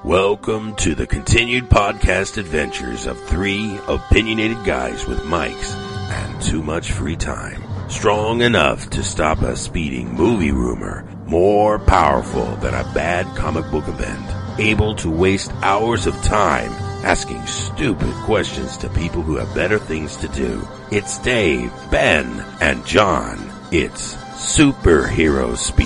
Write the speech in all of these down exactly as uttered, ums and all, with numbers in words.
Welcome to the continued podcast adventures of three opinionated guys with mics and too much free time. Strong enough to stop a speeding movie rumor, more powerful than a bad comic book event, able to waste hours of time asking stupid questions to people who have better things to do. It's Dave, Ben, and John. It's Superhero Speak.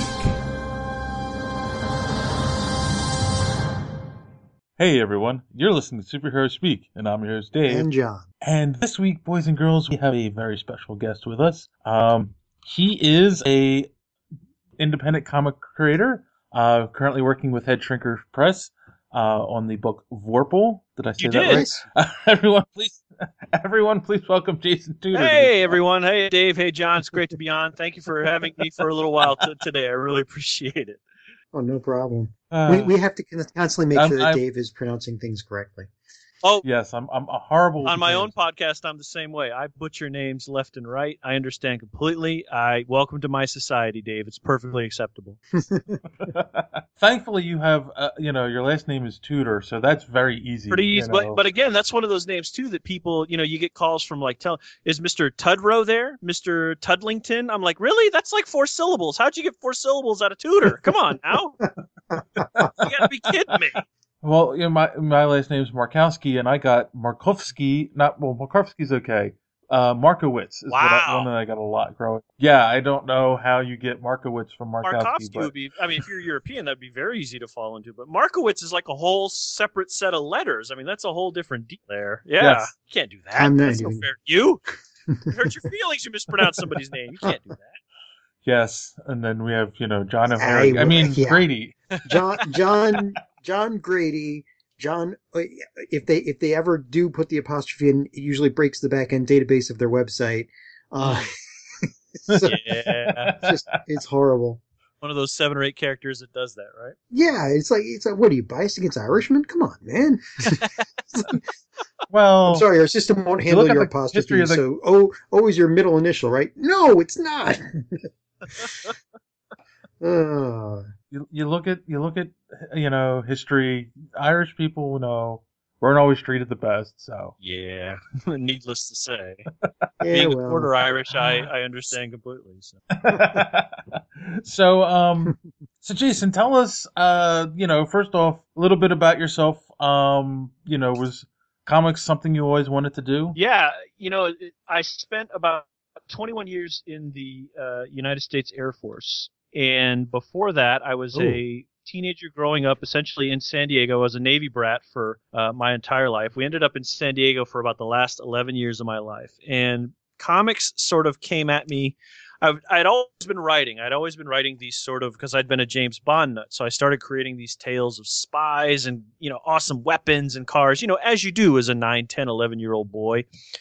Hey everyone, you're listening to Superhero Speak, and I'm your host Dave. And John. And this week, boys and girls, we have a very special guest with us. Um, he is a independent comic creator, uh, currently working with Head Shrinker Press uh, on the book Vorpal. Did I say you that did. right? Uh, everyone, please, everyone, please welcome Jason Tudor. Hey everyone, hey Dave, hey John. It's great to be on. Thank you for having me for a little while t- today. I really appreciate it. Oh, no problem. Uh, we we have to constantly make I'm- sure that I'm- Dave is pronouncing things correctly. Oh, Yes, I'm I'm a horrible. on my with own names. podcast, I'm the same way. I butcher names left and right. I understand completely. I welcome to my society, Dave. It's perfectly acceptable. Thankfully, you have uh, you know your last name is Tudor, so that's very easy. Pretty you easy, know. but but again, that's one of those names too that people, you know, you get calls from like, tell is Mister Tudrow there, Mister Tudlington? I'm like, really? That's like four syllables. How'd you get four syllables out of Tudor? Come on now, you gotta be kidding me. Well, you know, my my last name's Markowski, and I got Markovsky. Not well, Markovsky's okay. Uh, Markowitz is what I, Wow. one that I got a lot growing. Yeah, I don't know how you get Markowitz from Markowski, Markovsky but would be, I mean, if you're European, that'd be very easy to fall into. But Markowitz is like a whole separate set of letters. I mean, that's a whole different deal there. Yeah. Yes. You can't do that. I'm not That's no doing fair. You? It hurts your feelings you mispronounce somebody's name. You can't do that. yes. And then we have you know John I O'Hara. I, will- mean yeah. Grady. John John John Grady. John, if they if they ever do put the apostrophe in, it usually breaks the back end database of their website. Uh, so Yeah. it's just it's horrible. One of those seven or eight characters that does that, right? Yeah, it's like it's like what are you biased against Irishmen? Come on, man. Well, I'm sorry, our system won't you look handle at your the history apostrophe. of the- So O O is your middle initial, right? No, it's not. uh, you, you look at you look at you know history. Irish people, know weren't always treated the best. So Yeah. Needless to say. yeah, Being a well. quarter Irish, I, I understand completely. So. so um so Jason, tell us uh you know first off a little bit about yourself. Um you know was comics something you always wanted to do? Yeah, you know, it- I spent about twenty-one years in the uh, United States Air Force, and before that, I was Ooh. a teenager growing up essentially in San Diego. I was a Navy brat for uh, my entire life. We ended up in San Diego for about the last eleven years of my life, and comics sort of came at me. I've, I'd always been writing. I'd always been writing these sort of, because I'd been a James Bond nut. So I started creating these tales of spies and, you know, awesome weapons and cars, you know, as you do as a nine, ten, eleven year old boy.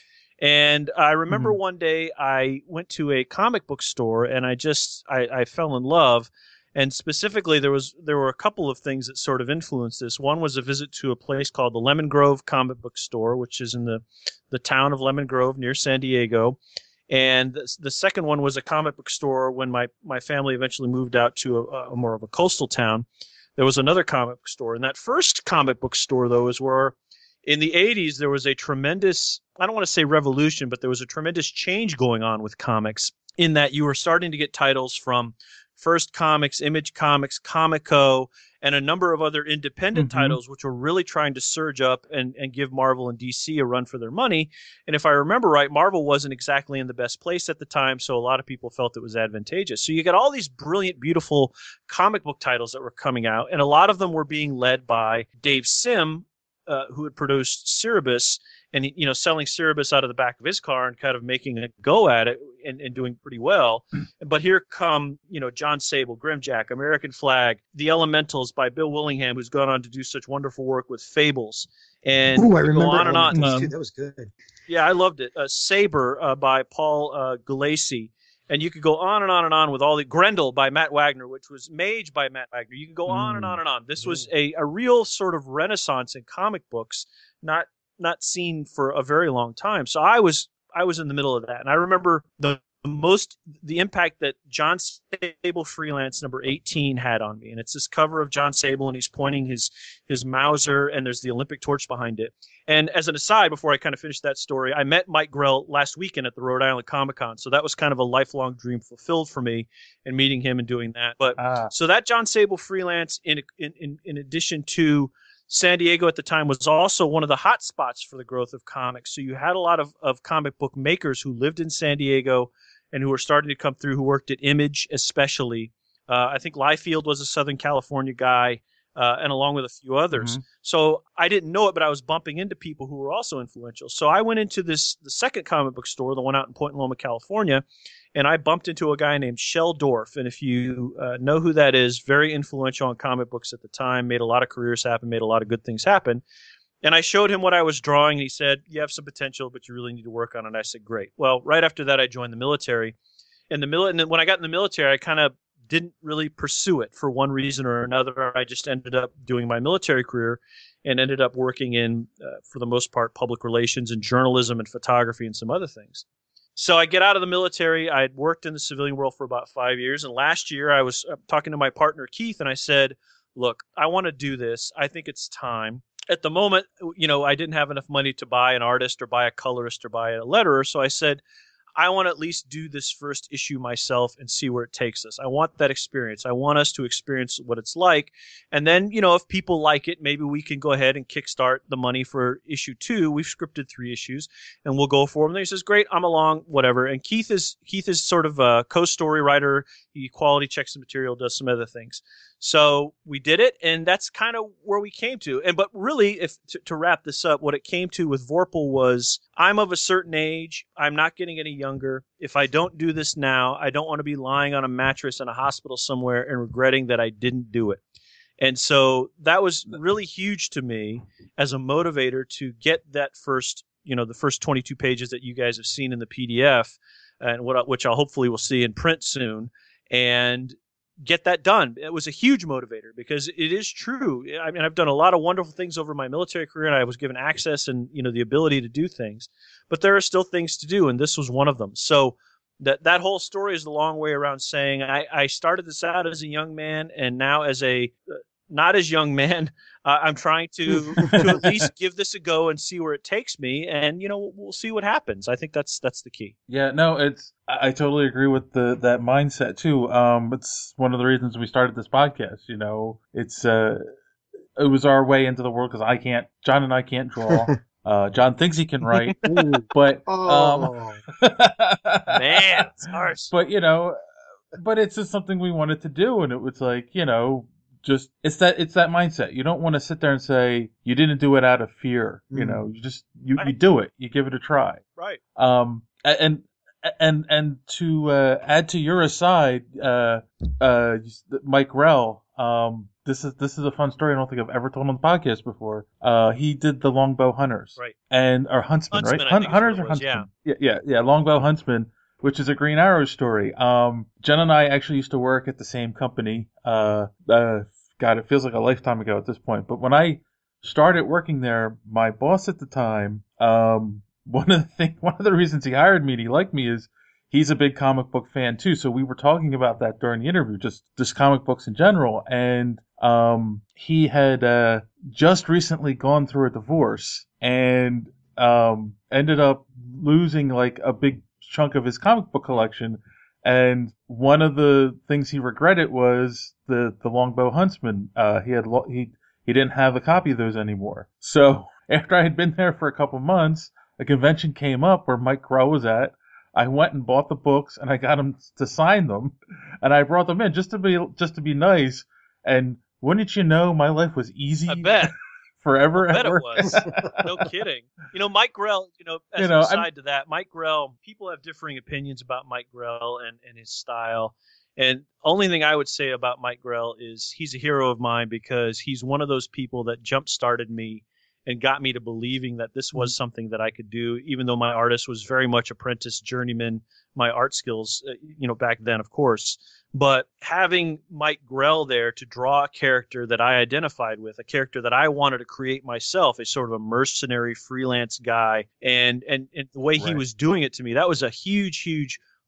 And I remember Mhm. one day I went to a comic book store and I just, I, I fell in love. And specifically, there was there were a couple of things that sort of influenced this. One was a visit to a place called the Lemon Grove Comic Book Store, which is in the, the town of Lemon Grove near San Diego. And the, the second one was a comic book store when my, my family eventually moved out to a, a more of a coastal town. There was another comic book store. And that first comic book store, though, is where in the eighties there was a tremendous, I don't want to say revolution, but there was a tremendous change going on with comics in that you were starting to get titles from First Comics, Image Comics, Comico, and a number of other independent Mhm. titles which were really trying to surge up and, and give Marvel and D C a run for their money. And if I remember right, Marvel wasn't exactly in the best place at the time, so a lot of people felt it was advantageous. So you got all these brilliant, beautiful comic book titles that were coming out, and a lot of them were being led by Dave Sim, uh, who had produced Cerebus, and you know, selling Cerebus out of the back of his car and kind of making a go at it and, and doing pretty well. But here come, you know, John Sable, Grimjack, American Flag, The Elementals by Bill Willingham, who's gone on to do such wonderful work with Fables. And Ooh, I we go remember on and on. Elementals, Um, too. That was good. Yeah, I loved it. Uh, Saber uh, by Paul uh, Gulacy. And you could go on and on and on with all the Grendel by Matt Wagner, which was Mage by Matt Wagner. You could go on and Mm. on and on. This was a, a real sort of renaissance in comic books, not not seen for a very long time. So I was I was in the middle of that, and I remember the most the impact that John Sable Freelance number eighteen had on me. And it's this cover of John Sable, and he's pointing his his Mauser, and there's the Olympic torch behind it. And as an aside, before I kind of finish that story, I met Mike Grell last weekend at the Rhode Island Comic Con. So that was kind of a lifelong dream fulfilled for me, and meeting him and doing that. But Ah. so that John Sable Freelance, in in in, in addition to San Diego at the time, was also one of the hot spots for the growth of comics. So you had a lot of, of comic book makers who lived in San Diego and who were starting to come through, who worked at Image especially. Uh, I think Liefeld was a Southern California guy, uh, and along with a few others. Mm-hmm. So I didn't know it, but I was bumping into people who were also influential. So I went into this the second comic book store, the one out in Point Loma, California, and I bumped into a guy named Shel Dorf. And if you uh, know who that is, very influential on comic books at the time, made a lot of careers happen, made a lot of good things happen. And I showed him what I was drawing, and he said, you have some potential, but you really need to work on it. And I said, great. Well, right after that, I joined the military. And, the mili- and then when I got in the military, I kind of didn't really pursue it for one reason or another. I just ended up doing my military career and ended up working in, uh, for the most part, public relations and journalism and photography and some other things. So I get out of the military. I had worked in the civilian world for about five years. And last year I was talking to my partner, Keith, and I said, look, I want to do this. I think it's time. At the moment, you know, I didn't have enough money to buy an artist or buy a colorist or buy a letterer. So I said, I want to at least do this first issue myself and see where it takes us. I want that experience. I want us to experience what it's like. And then, you know, if people like it, maybe we can go ahead and kickstart the money for issue two. We've scripted three issues and we'll go for them. And he says, great, I'm along, whatever. And Keith is Keith is sort of a co-story writer. He quality checks the material, does some other things. So we did it, and that's kind of where we came to. And but really, if to, to wrap this up, what it came to with Vorpal was, I'm of a certain age. I'm not getting any younger. If I don't do this now, I don't want to be lying on a mattress in a hospital somewhere and regretting that I didn't do it. And so that was really huge to me as a motivator to get that first, you know, the first twenty-two pages that you guys have seen in the P D F, and what which I'll hopefully will see in print soon, and get that done. It was a huge motivator because it is true. I mean, I've done a lot of wonderful things over my military career, and I was given access and, you know, the ability to do things, but there are still things to do, and this was one of them. So that that whole story is the long way around saying I, I started this out as a young man, and now as a uh, not as young man, uh, I'm trying to to at least give this a go and see where it takes me, and you know, we'll see what happens. I think that's that's the key. Yeah, no, it's I totally agree with the that mindset too. Um, it's one of the reasons we started this podcast. You know, it's uh, it was our way into the world because I can't, John and I can't draw. Uh, John thinks he can write, but Oh, um, Man, it's harsh. But you know, but it's just something we wanted to do, and it was like, you know, just it's that it's that mindset. You don't want to sit there and say you didn't do it out of fear. You Mm. know, you just you, Right. you do it. You give it a try. Right. Um, and and and to uh, add to your aside, uh, uh, Mike Grell. Um, this is this is a fun story. I don't think I've ever told on the podcast before. Uh, he did the Longbow Hunters, Right. And or Huntsman, Huntsman, right? I Hun- think is Hunters what or it was, Huntsman? Yeah, yeah, yeah. Longbow Huntsman, which is a Green Arrow story. Um, Jen and I actually used to work at the same company. Uh, uh, God, it feels like a lifetime ago at this point. But when I started working there, my boss at the time, um, one of the thing, one of the reasons he hired me and he liked me is he's a big comic book fan too. So we were talking about that during the interview, just just comic books in general. And um, he had uh, just recently gone through a divorce and um, ended up losing like a big chunk of his comic book collection. And one of the things he regretted was the the Longbow Huntsman. Uh, he had lo- he he didn't have a copy of those anymore. So after I had been there for a couple months, a convention came up where Mike Grell was at. I went and bought the books and I got him to sign them, and I brought them in just to be just to be nice. And wouldn't you know, my life was easy. I bet. Forever. I bet ever. it was. No kidding. You know, Mike Grell, you know, as You know, an I'm- aside to that, Mike Grell, people have differing opinions about Mike Grell and, and his style. And only thing I would say about Mike Grell is he's a hero of mine because he's one of those people that jump-started me and got me to believing that this was something that I could do, even though my artist was very much apprentice, journeyman, my art skills, uh, you know, back then, of course. But having Mike Grell there to draw a character that I identified with, a character that I wanted to create myself, a sort of a mercenary freelance guy, and and, and the way he Right. was doing it to me, that was a huge, huge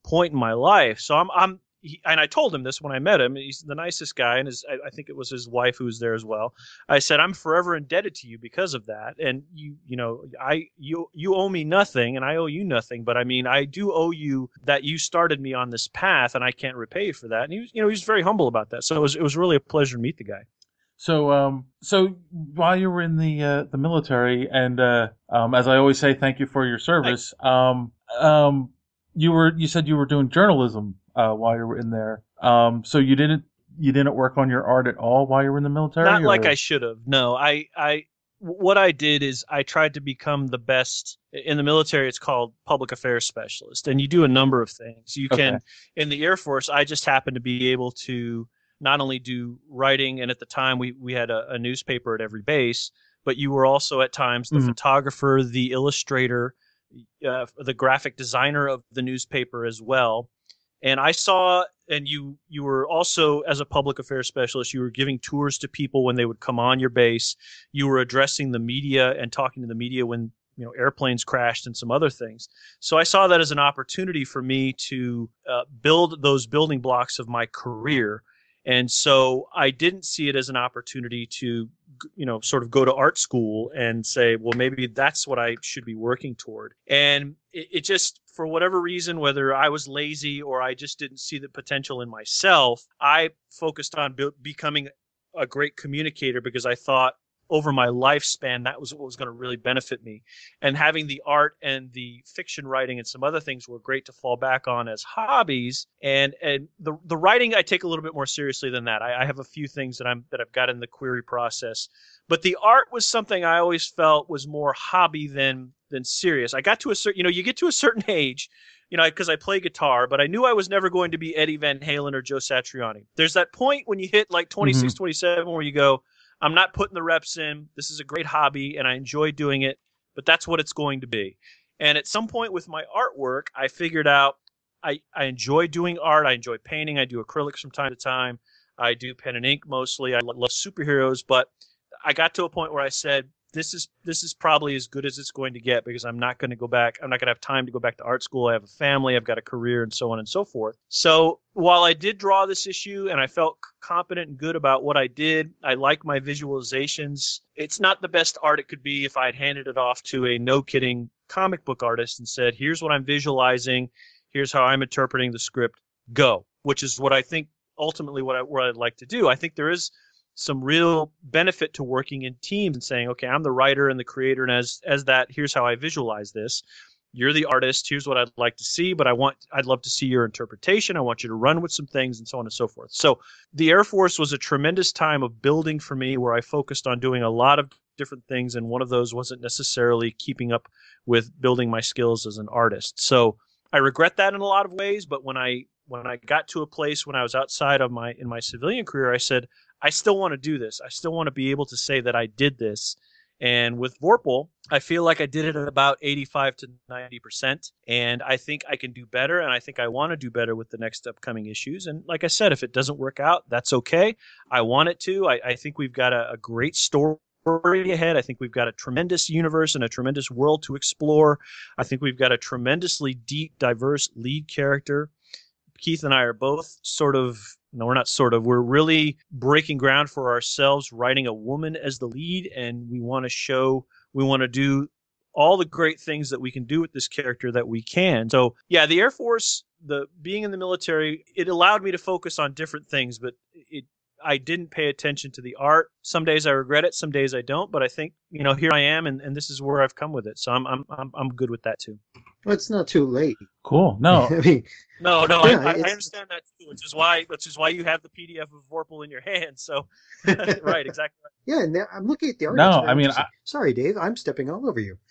point in my life. So I'm, I'm, he, and I told him this when I met him. He's the nicest guy, and his, I, I think it was his wife who was there as well. I said, I'm forever indebted to you because of that. And you, you know, I, you, you owe me nothing, and I owe you nothing. But I mean, I do owe you that you started me on this path, and I can't repay you for that. And he was, you know, he was very humble about that. So it was, it was really a pleasure to meet the guy. So, um, so while you were in the uh, the military, and uh, um, as I always say, thank you for your service. Um, um, you were you said you were doing journalism uh, while you were in there. Um, so you didn't you didn't work on your art at all while you were in the military? Not or? like I should have. No, I, I, what I did is I tried to become the best in the military. It's called public affairs specialist, and you do a number of things. You can Okay. in the Air Force. I just happened to be able to not only do writing, and at the time we, we had a, a newspaper at every base, but you were also at times the Mhm. photographer, the illustrator, uh, the graphic designer of the newspaper as well. And I saw, and you you were also, as a public affairs specialist, you were giving tours to people when they would come on your base. You were addressing the media and talking to the media when, you know, airplanes crashed and some other things. So I saw that as an opportunity for me to uh, build those building blocks of my career. And so I didn't see it as an opportunity to, you know, sort of go to art school and say, well, maybe that's what I should be working toward. And it, it just, for whatever reason, whether I was lazy or I just didn't see the potential in myself, I focused on be- becoming a great communicator because I thought over my lifespan, that was what was going to really benefit me. And having the art and the fiction writing and some other things were great to fall back on as hobbies. And and the the writing I take a little bit more seriously than that. I, I have a few things that I'm that I've got in the query process, but the art was something I always felt was more hobby than than serious. I got to a certain, you know, you get to a certain age, you know, because I play guitar, but I knew I was never going to be Eddie Van Halen or Joe Satriani. There's that point when you hit like twenty-six, Mhm. twenty-seven where you go, I'm not putting the reps in. This is a great hobby and I enjoy doing it, but that's what it's going to be. And at some point with my artwork, I figured out I, I enjoy doing art. I enjoy painting. I do acrylics from time to time. I do pen and ink mostly. I lo- love superheroes, but I got to a point where I said, this is this is probably as good as it's going to get because I'm not going to go back. I'm not going to have time to go back to art school. I have a family. I've got a career and so on and so forth. So while I did draw this issue and I felt confident and good about what I did, I like my visualizations. It's not the best art it could be if I had handed it off to a no-kidding comic book artist and said, here's what I'm visualizing. Here's how I'm interpreting the script. Go, which is what I think ultimately what, I, what I'd like to do. I think there is some real benefit to working in teams and saying, okay, I'm the writer and the creator, and as as that, here's how I visualize this. You're the artist. Here's what I'd like to see, but I want I'd love to see your interpretation. I want you to run with some things and so on and so forth. So the Air Force was a tremendous time of building for me where I focused on doing a lot of different things, and one of those wasn't necessarily keeping up with building my skills as an artist. So I regret that in a lot of ways, but when I when I got to a place when I was outside of my in my civilian career, I said, I still want to do this. I still want to be able to say that I did this. And with Vorpal, I feel like I did it at about eighty-five to ninety percent. And I think I can do better. And I think I want to do better with the next upcoming issues. And like I said, if it doesn't work out, that's okay. I want it to. I, I think we've got a, a great story ahead. I think we've got a tremendous universe and a tremendous world to explore. I think we've got a tremendously deep, diverse lead character. Keith and I are both sort of, no, we're not sort of, we're really breaking ground for ourselves, writing a woman as the lead, and we want to show, we want to do all the great things that we can do with this character that we can. So, yeah, the Air Force, the being in the military, it allowed me to focus on different things, but it I didn't pay attention to the art. Some days I regret it, some days I don't, but I think, you know, here I am, and, and this is where I've come with it. So I'm I'm I'm I'm good with that too. Well, it's not too late. Cool. No. I mean, No, no, Yeah, I, I it's- understand that too, which is why which is why you have the P D F of Vorpal in your hand. So, right, exactly. Right. yeah, and there- I'm looking at the art. No, It's very I mean, interesting. I- sorry, Dave, I'm stepping all over you.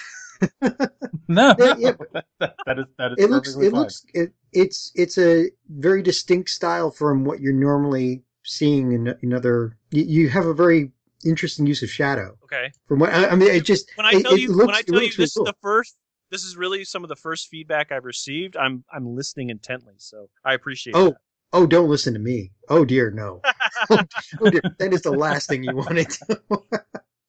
No. Yeah, yeah. that, that is that is It looks, perfectly it fine. looks, it, it's it's a very distinct style from what you're normally seeing in, in other. You, you have a very interesting use of shadow. Okay. From what I, I mean, it just When I it, tell it you looks, when I it tell you looks really this cool. is the first this is really some of the first feedback I've received, I'm I'm listening intently. So I appreciate Oh, that. oh, don't listen to me. Oh dear, no. Oh dear, that is the last thing you wanted to.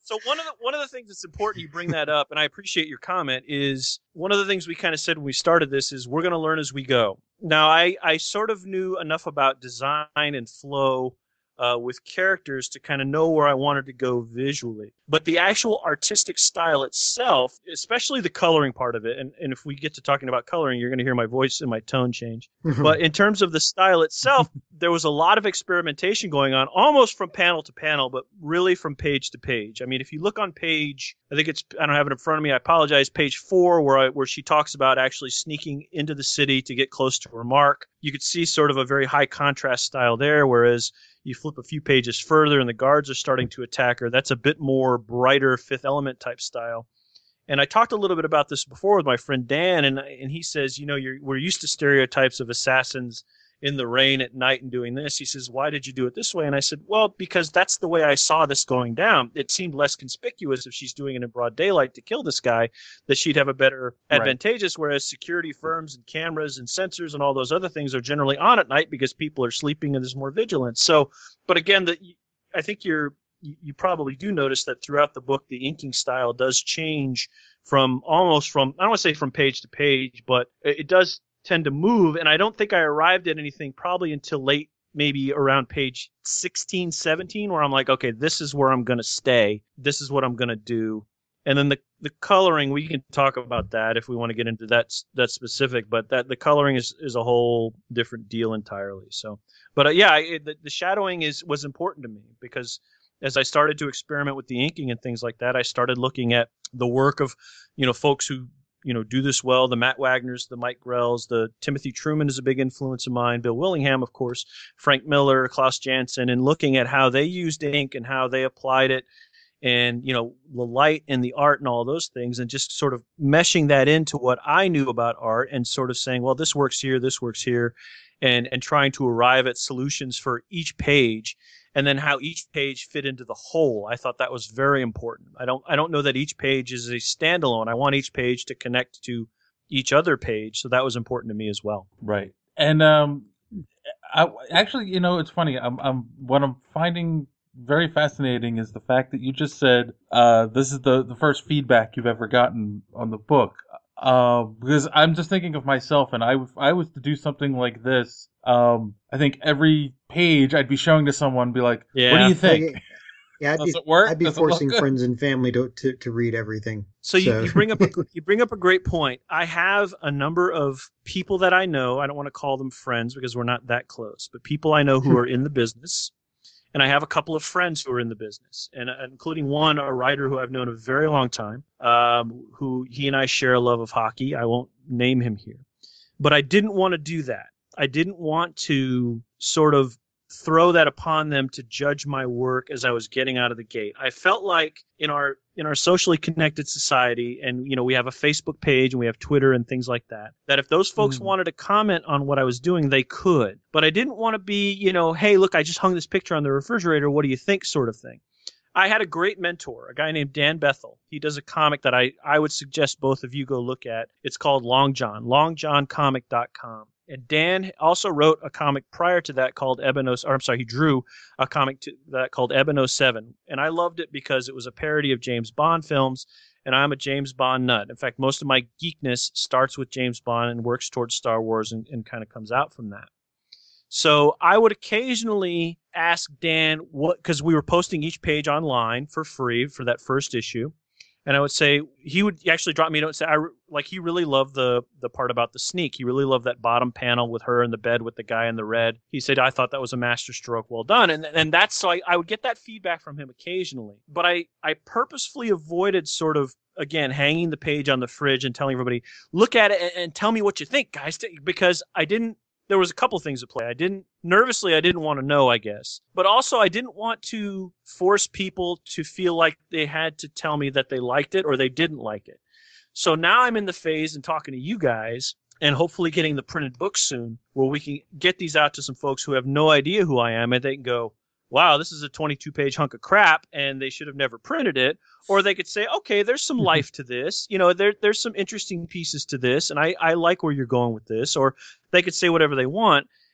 So one of the one of the things that's important you bring that up, and I appreciate your comment, is one of the things we kind of said when we started this is we're going to learn as we go. Now, I, I sort of knew enough about design and flow uh, with characters to kind of know where I wanted to go visually. But the actual artistic style itself, especially the coloring part of it, and, and if we get to talking about coloring, you're going to hear my voice and my tone change. But in terms of the style itself, there was a lot of experimentation going on, almost from panel to panel, but really from page to page. I mean, if you look on page, I think it's, I don't have it in front of me, I apologize, page four, where I, where she talks about actually sneaking into the city to get close to her mark, you could see sort of a very high contrast style there, whereas you flip a few pages further and the guards are starting to attack her. That's a bit more brighter Fifth Element type style. And I talked a little bit about this before with my friend Dan, and and he says, you know, you're, we're used to stereotypes of assassins in the rain at night and doing this. He says, why did you do it this way? And I said, well, because that's the way I saw this going down. It seemed less conspicuous if she's doing it in broad daylight to kill this guy, that she'd have a better advantageous, right. Whereas security firms and cameras and sensors and all those other things are generally on at night because people are sleeping and there's more vigilance. So, but again, the, I think you're, you probably do notice that throughout the book, the inking style does change from almost from, I don't want to say from page to page, but it does tend to move, and I don't think I arrived at anything probably until late, maybe around page sixteen, seventeen, where I'm like, okay, this is where I'm going to stay. This is what I'm going to do. And then the the coloring, we can talk about that if we want to get into that that specific, but that the coloring is, is a whole different deal entirely. So, but uh, yeah, it, the, the shadowing is was important to me because as I started to experiment with the inking and things like that, I started looking at the work of, you know, folks who, you know, do this well, the Matt Wagners, the Mike Grells, the Timothy Truman is a big influence of mine, Bill Willingham, of course, Frank Miller, Klaus Janson, and looking at how they used ink and how they applied it and, you know, the light and the art and all those things, and just sort of meshing that into what I knew about art and sort of saying, well, this works here, this works here, and, and trying to arrive at solutions for each page. And then how each page fit into the whole. I thought that was very important. I don't I don't know that each page is a standalone. I want each page to connect to each other page, so that was important to me as well. Right. And um, I, actually, you know, it's funny. I'm, I'm what I'm finding very fascinating is the fact that you just said uh, this is the, the first feedback you've ever gotten on the book. Uh, because I'm just thinking of myself, and I, if I was to do something like this, um, I think every page I'd be showing to someone and be like, yeah. What do you think? Yeah, I'd Does be, it work? I'd be Does forcing friends and family to, to, to read everything. So, so. You, you bring up a, you bring up a great point. I have a number of people that I know. I don't want to call them friends because we're not that close, but people I know who are in the business. And I have a couple of friends who are in the business, and uh, including one, a writer who I've known a very long time, um, who he and I share a love of hockey. I won't name him here. But I didn't want to do that. I didn't want to sort of throw that upon them to judge my work as I was getting out of the gate. I felt like in our in our socially connected society, and you know, we have a Facebook page and we have Twitter and things like that, that if those folks mm. wanted to comment on what I was doing, they could. But I didn't want to be, you know, hey, look, I just hung this picture on the refrigerator, what do you think, sort of thing. I had a great mentor, a guy named Dan Bethel. He does a comic that I, I would suggest both of you go look at. It's called Long John, long john comic dot com. And Dan also wrote a comic prior to that called Ebon, or I'm sorry, he drew a comic to that called Ebon oh seven. And I loved it because it was a parody of James Bond films, and I'm a James Bond nut. In fact, most of my geekness starts with James Bond and works towards Star Wars and, and kind of comes out from that. So I would occasionally ask Dan what, because we were posting each page online for free for that first issue. And I would say, he would actually drop me a note and say, I, like, he really loved the the part about the sneak. He really loved that bottom panel with her in the bed with the guy in the red. He said, I thought that was a masterstroke, well done. And and that's, so I, I would get that feedback from him occasionally. But I, I purposefully avoided sort of, again, hanging the page on the fridge and telling everybody, look at it and, and tell me what you think, guys. Because I didn't, there was a couple things at play. I didn't, nervously, I didn't want to know, I guess. But also, I didn't want to force people to feel like they had to tell me that they liked it or they didn't like it. So now I'm in the phase and talking to you guys and hopefully getting the printed book soon where we can get these out to some folks who have no idea who I am, and they can go, wow, this is a twenty-two page hunk of crap and they should have never printed it. Or they could say, okay, there's some life to this. You know, there, there's some interesting pieces to this, and I, I like where you're going with this. Or they could say whatever they want.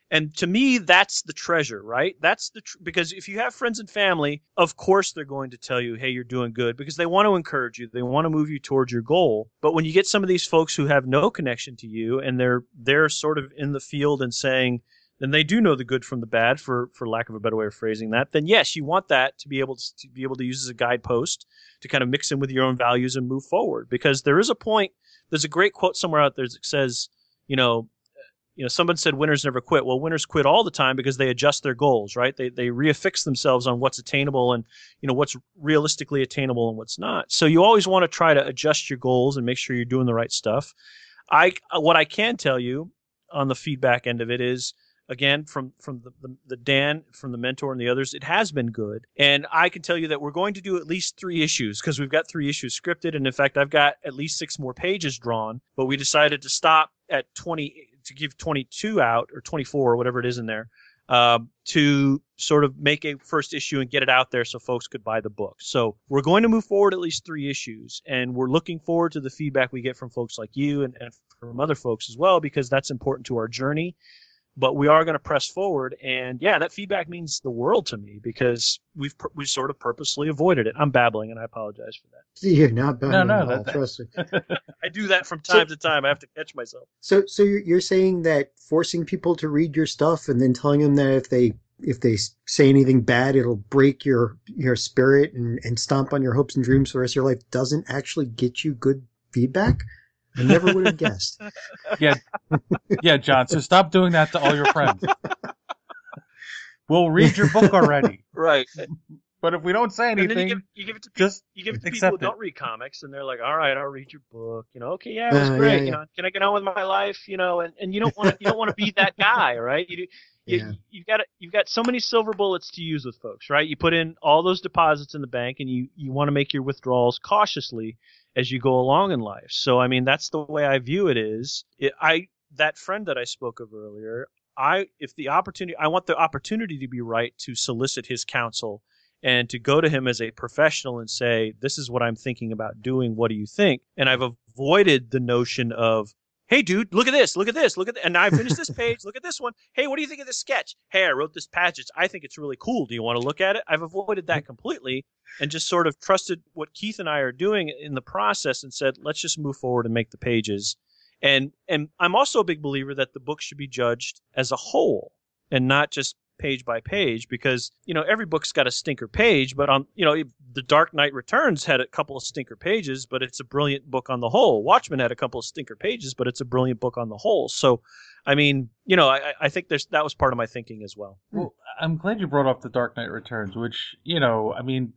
And to me, that's the treasure, right? That's the tr- because if you have friends and family, of course they're going to tell you, "Hey, you're doing good," because they want to encourage you, they want to move you towards your goal. But when you get some of these folks who have no connection to you, and they're they're sort of in the field and saying, then they do know the good from the bad, for for lack of a better way of phrasing that. Then yes, you want that to be able to, to be able to use as a guidepost to kind of mix in with your own values and move forward. Because there is a point. There's a great quote somewhere out there that says, you know. You know, someone said winners never quit. Well, winners quit all the time because they adjust their goals, right? They they reaffix themselves on what's attainable and, you know, what's realistically attainable and what's not. So you always want to try to adjust your goals and make sure you're doing the right stuff. I what I can tell you on the feedback end of it is, again, from from the, the, the Dan, from the mentor and the others, it has been good. And I can tell you that we're going to do at least three issues because we've got three issues scripted. And in fact, I've got at least six more pages drawn, but we decided to stop at twenty, to give twenty-two out, or twenty-four, or whatever it is in there, um, to sort of make a first issue and get it out there so folks could buy the book. So we're going to move forward at least three issues, and we're looking forward to the feedback we get from folks like you and, and from other folks as well, because that's important to our journey. But we are going to press forward, and yeah, that feedback means the world to me because we've we've sort of purposely avoided it. I'm babbling, and I apologize for that. You're not babbling No, no, at all, that- trust me. I do that from time So- to time. I have to catch myself. So, so you're, you're saying that forcing people to read your stuff and then telling them that if they if they say anything bad, it'll break your your spirit and, and stomp on your hopes and dreams for the rest of your life doesn't actually get you good feedback? I never would have guessed. Yeah, yeah, John. So stop doing that to all your friends. We'll read your book already, Right. but if we don't say And then you anything, give, you give it to people. just You give it to people accept who it. don't read comics, and they're like, "All right, I'll read your book." You know, okay, yeah, it was Uh, yeah, great. yeah. You know, can I get on with my life? You know, and, and you don't want to you don't want to be that guy, right? You, you Yeah. you've got you've got so many silver bullets to use with folks, right? You put in all those deposits in the bank, and you you want to make your withdrawals cautiously as you go along in life. So, I mean, that's the way I view it. Is it, I that friend that I spoke of earlier. I if the opportunity, I want the opportunity to be right to solicit his counsel and to go to him as a professional and say, "This is what I'm thinking about doing. What do you think?" And I've avoided the notion of, "Hey, dude, look at this, look at this, look at," th- and I finished this page. Look at this one. Hey, what do you think of this sketch? Hey, I wrote this passage. I think it's really cool. Do you want to look at it? I've avoided that completely and just sort of trusted what Keith and I are doing in the process and said, let's just move forward and make the pages. And and I'm also a big believer that the book should be judged as a whole and not just page by page, because, you know, every book's got a stinker page, but on, you know, The Dark Knight Returns had a couple of stinker pages, but it's a brilliant book on the whole. Watchmen had a couple of stinker pages, but it's a brilliant book on the whole. So, I mean, you know, I, I think there's that was part of my thinking as well. Well, I'm glad you brought up The Dark Knight Returns, which, you know, I mean,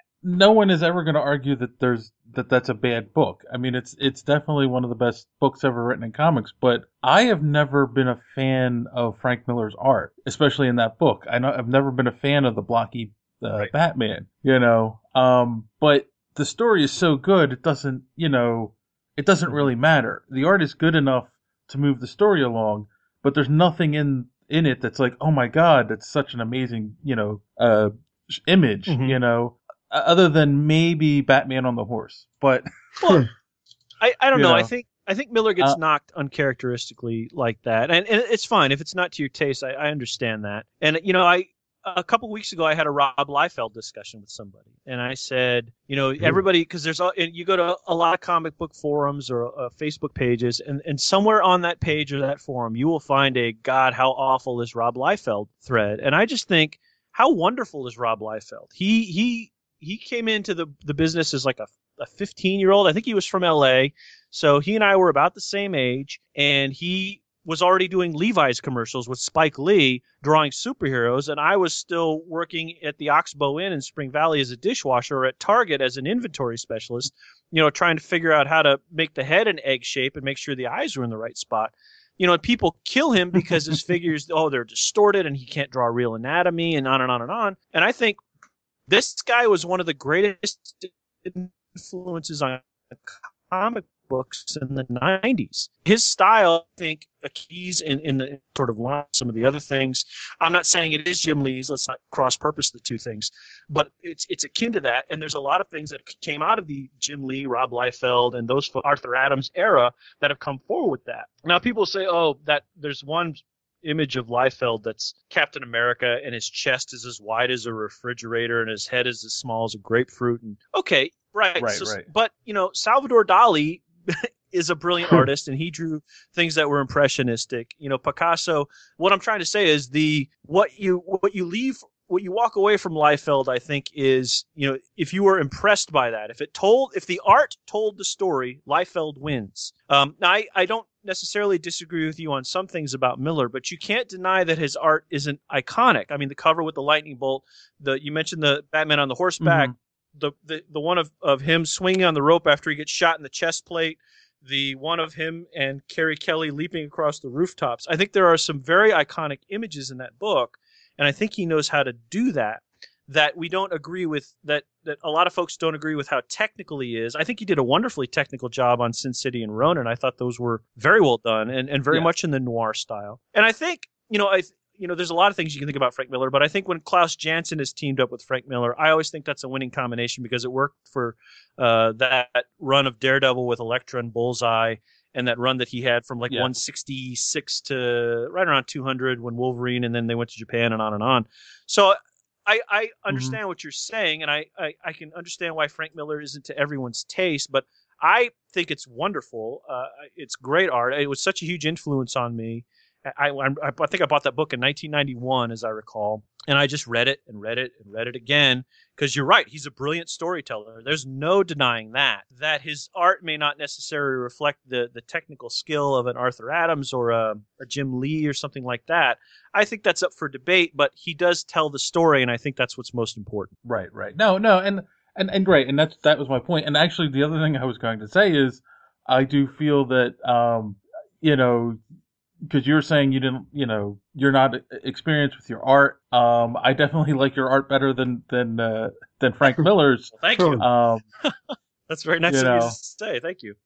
no one is ever going to argue that there's that that's a bad book. I mean, it's it's definitely one of the best books ever written in comics, but I have never been a fan of Frank Miller's art, especially in that book. I know I've never been a fan of the blocky uh, Right. Batman, you know. Um, but the story is so good, it doesn't, you know, it doesn't really matter. The art is good enough to move the story along, but there's nothing in in it that's like, oh my god, that's such an amazing, you know, uh, image, Mhm. you know. Other than maybe Batman on the horse, but Well, I, I don't You know. I know. think I think Miller gets Uh, knocked uncharacteristically like that, and, and it's fine if it's not to your taste. I, I understand that. And you know, I a couple weeks ago I had a Rob Liefeld discussion with somebody, and I said, you know, everybody, because there's a, you go to a lot of comic book forums or uh, Facebook pages, and and somewhere on that page or that forum you will find a "God, how awful is Rob Liefeld" thread, and I just think, how wonderful is Rob Liefeld? He he. He came into the, the business as like a, a fifteen year old. I think he was from L A. So he and I were about the same age, and he was already doing Levi's commercials with Spike Lee drawing superheroes. And I was still working at the Oxbow Inn in Spring Valley as a dishwasher, or at Target as an inventory specialist, you know, trying to figure out how to make the head an egg shape and make sure the eyes were in the right spot. You know, and people kill him because his figures, oh, they're distorted and he can't draw real anatomy and on and on and on. And I think this guy was one of the greatest influences on comic books in the nineties. His style, I think, keys in, in the sort of line, some of the other things. I'm not saying it is Jim Lee's. Let's not cross-purpose the two things. But it's it's akin to that. And there's a lot of things that came out of the Jim Lee, Rob Liefeld, and those Arthur Adams era that have come forward with that. Now, people say, oh, that there's one image of Liefeld that's Captain America, and his chest is as wide as a refrigerator, and his head is as small as a grapefruit. And okay, right, Right, so, right. But you know, Salvador Dali is a brilliant artist, and he drew things that were impressionistic. You know, Picasso. What I'm trying to say is the what you what you leave. What you walk away from Liefeld, I think, is, you know, if you were impressed by that, if it told, if the art told the story, Liefeld wins. Um, now, I, I don't necessarily disagree with you on some things about Miller, but you can't deny that his art isn't iconic. I mean, the cover with the lightning bolt, the you mentioned the Batman on the horseback, mm-hmm. the, the the one of, of him swinging on the rope after he gets shot in the chest plate, the one of him and Carrie Kelly leaping across the rooftops. I think there are some very iconic images in that book. And I think he knows how to do that, that we don't agree with, that that a lot of folks don't agree with how technical he is. I think he did a wonderfully technical job on Sin City and Ronin. I thought those were very well done and, and very yeah. much in the noir style. And I think, you know, I you know, there's a lot of things you can think about Frank Miller, but I think when Klaus Janson is teamed up with Frank Miller, I always think that's a winning combination because it worked for uh, that run of Daredevil with Elektra and Bullseye, and that run that he had from like yeah. one sixty-six to right around two hundred when Wolverine, and then they went to Japan and on and on. So I, I understand mm-hmm. what you're saying, and I, I, I can understand why Frank Miller isn't to everyone's taste, but I think it's wonderful. Uh, it's great art. It was such a huge influence on me. I, I, I think I bought that book in nineteen ninety-one, as I recall, and I just read it and read it and read it again because you're right. He's a brilliant storyteller. There's no denying that. That his art may not necessarily reflect the, the technical skill of an Arthur Adams or a, a Jim Lee or something like that. I think that's up for debate, but he does tell the story, and I think that's what's most important. Right, right. No, no, and and and right, and that's that was my point. And actually, the other thing I was going to say is, I do feel that um, you know. Because you're saying you didn't, you know, you're not experienced with your art. Um, I definitely like your art better than than uh, than Frank Miller's. Well, thank you. Um, That's very nice of you to say. Thank you.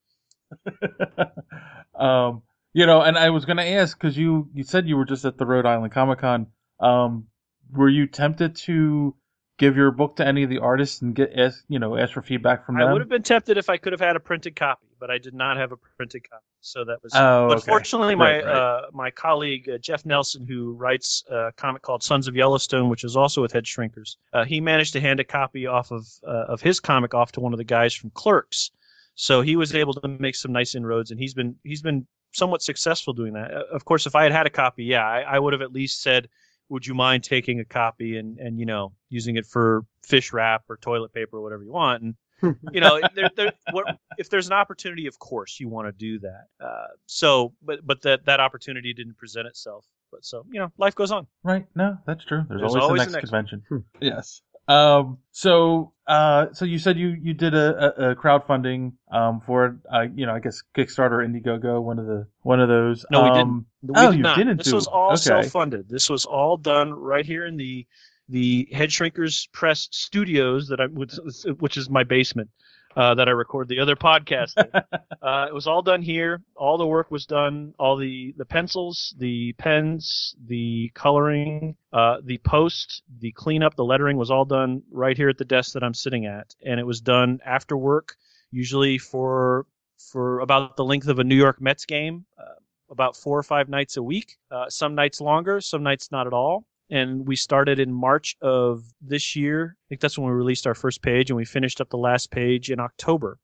um, you know, and I was going to ask because you you said you were just at the Rhode Island Comic Con. Um, were you tempted to give your book to any of the artists and get ask, you know, ask for feedback from them? I would have been tempted if I could have had a printed copy, but I did not have a printed copy. So that was. Oh, but okay. fortunately, my right, right. Uh, my colleague uh, Jeff Nelson, who writes a comic called Sons of Yellowstone, which is also with Head Shrinkers, uh, he managed to hand a copy off of uh, of his comic off to one of the guys from Clerks. So he was able to make some nice inroads, and he's been he's been somewhat successful doing that. Uh, of course, if I had had a copy, yeah, I, I would have at least said, would you mind taking a copy and, and you know, using it for fish wrap or toilet paper or whatever you want? And, you know, there, there, what, if there's an opportunity, of course, you want to do that. Uh, so, but but that, that opportunity didn't present itself. But so, you know, life goes on. Right. No, that's true. There's, There's always, always the next, next convention. Yes. Um, so, uh, so you said you, you did a, a, a crowdfunding, um, for, uh, you know, I guess Kickstarter, Indiegogo, one of the, one of those. No, we um, didn't. We oh, did you not. didn't This do was all okay. self-funded. This was all done right here in the, the Head Shrinkers Press studios that I, which, which is my basement, uh, that I record the other podcast in. uh, it was all done here. All the work was done. All the, the pencils, the pens, the coloring, uh, the post, the cleanup, the lettering was all done right here at the desk that I'm sitting at. And it was done after work, usually for, for about the length of a New York Mets game, uh, about four or five nights a week. Uh, some nights longer, some nights not at all. And we started in March of this year. I think that's when we released our first page, and we finished up the last page in October.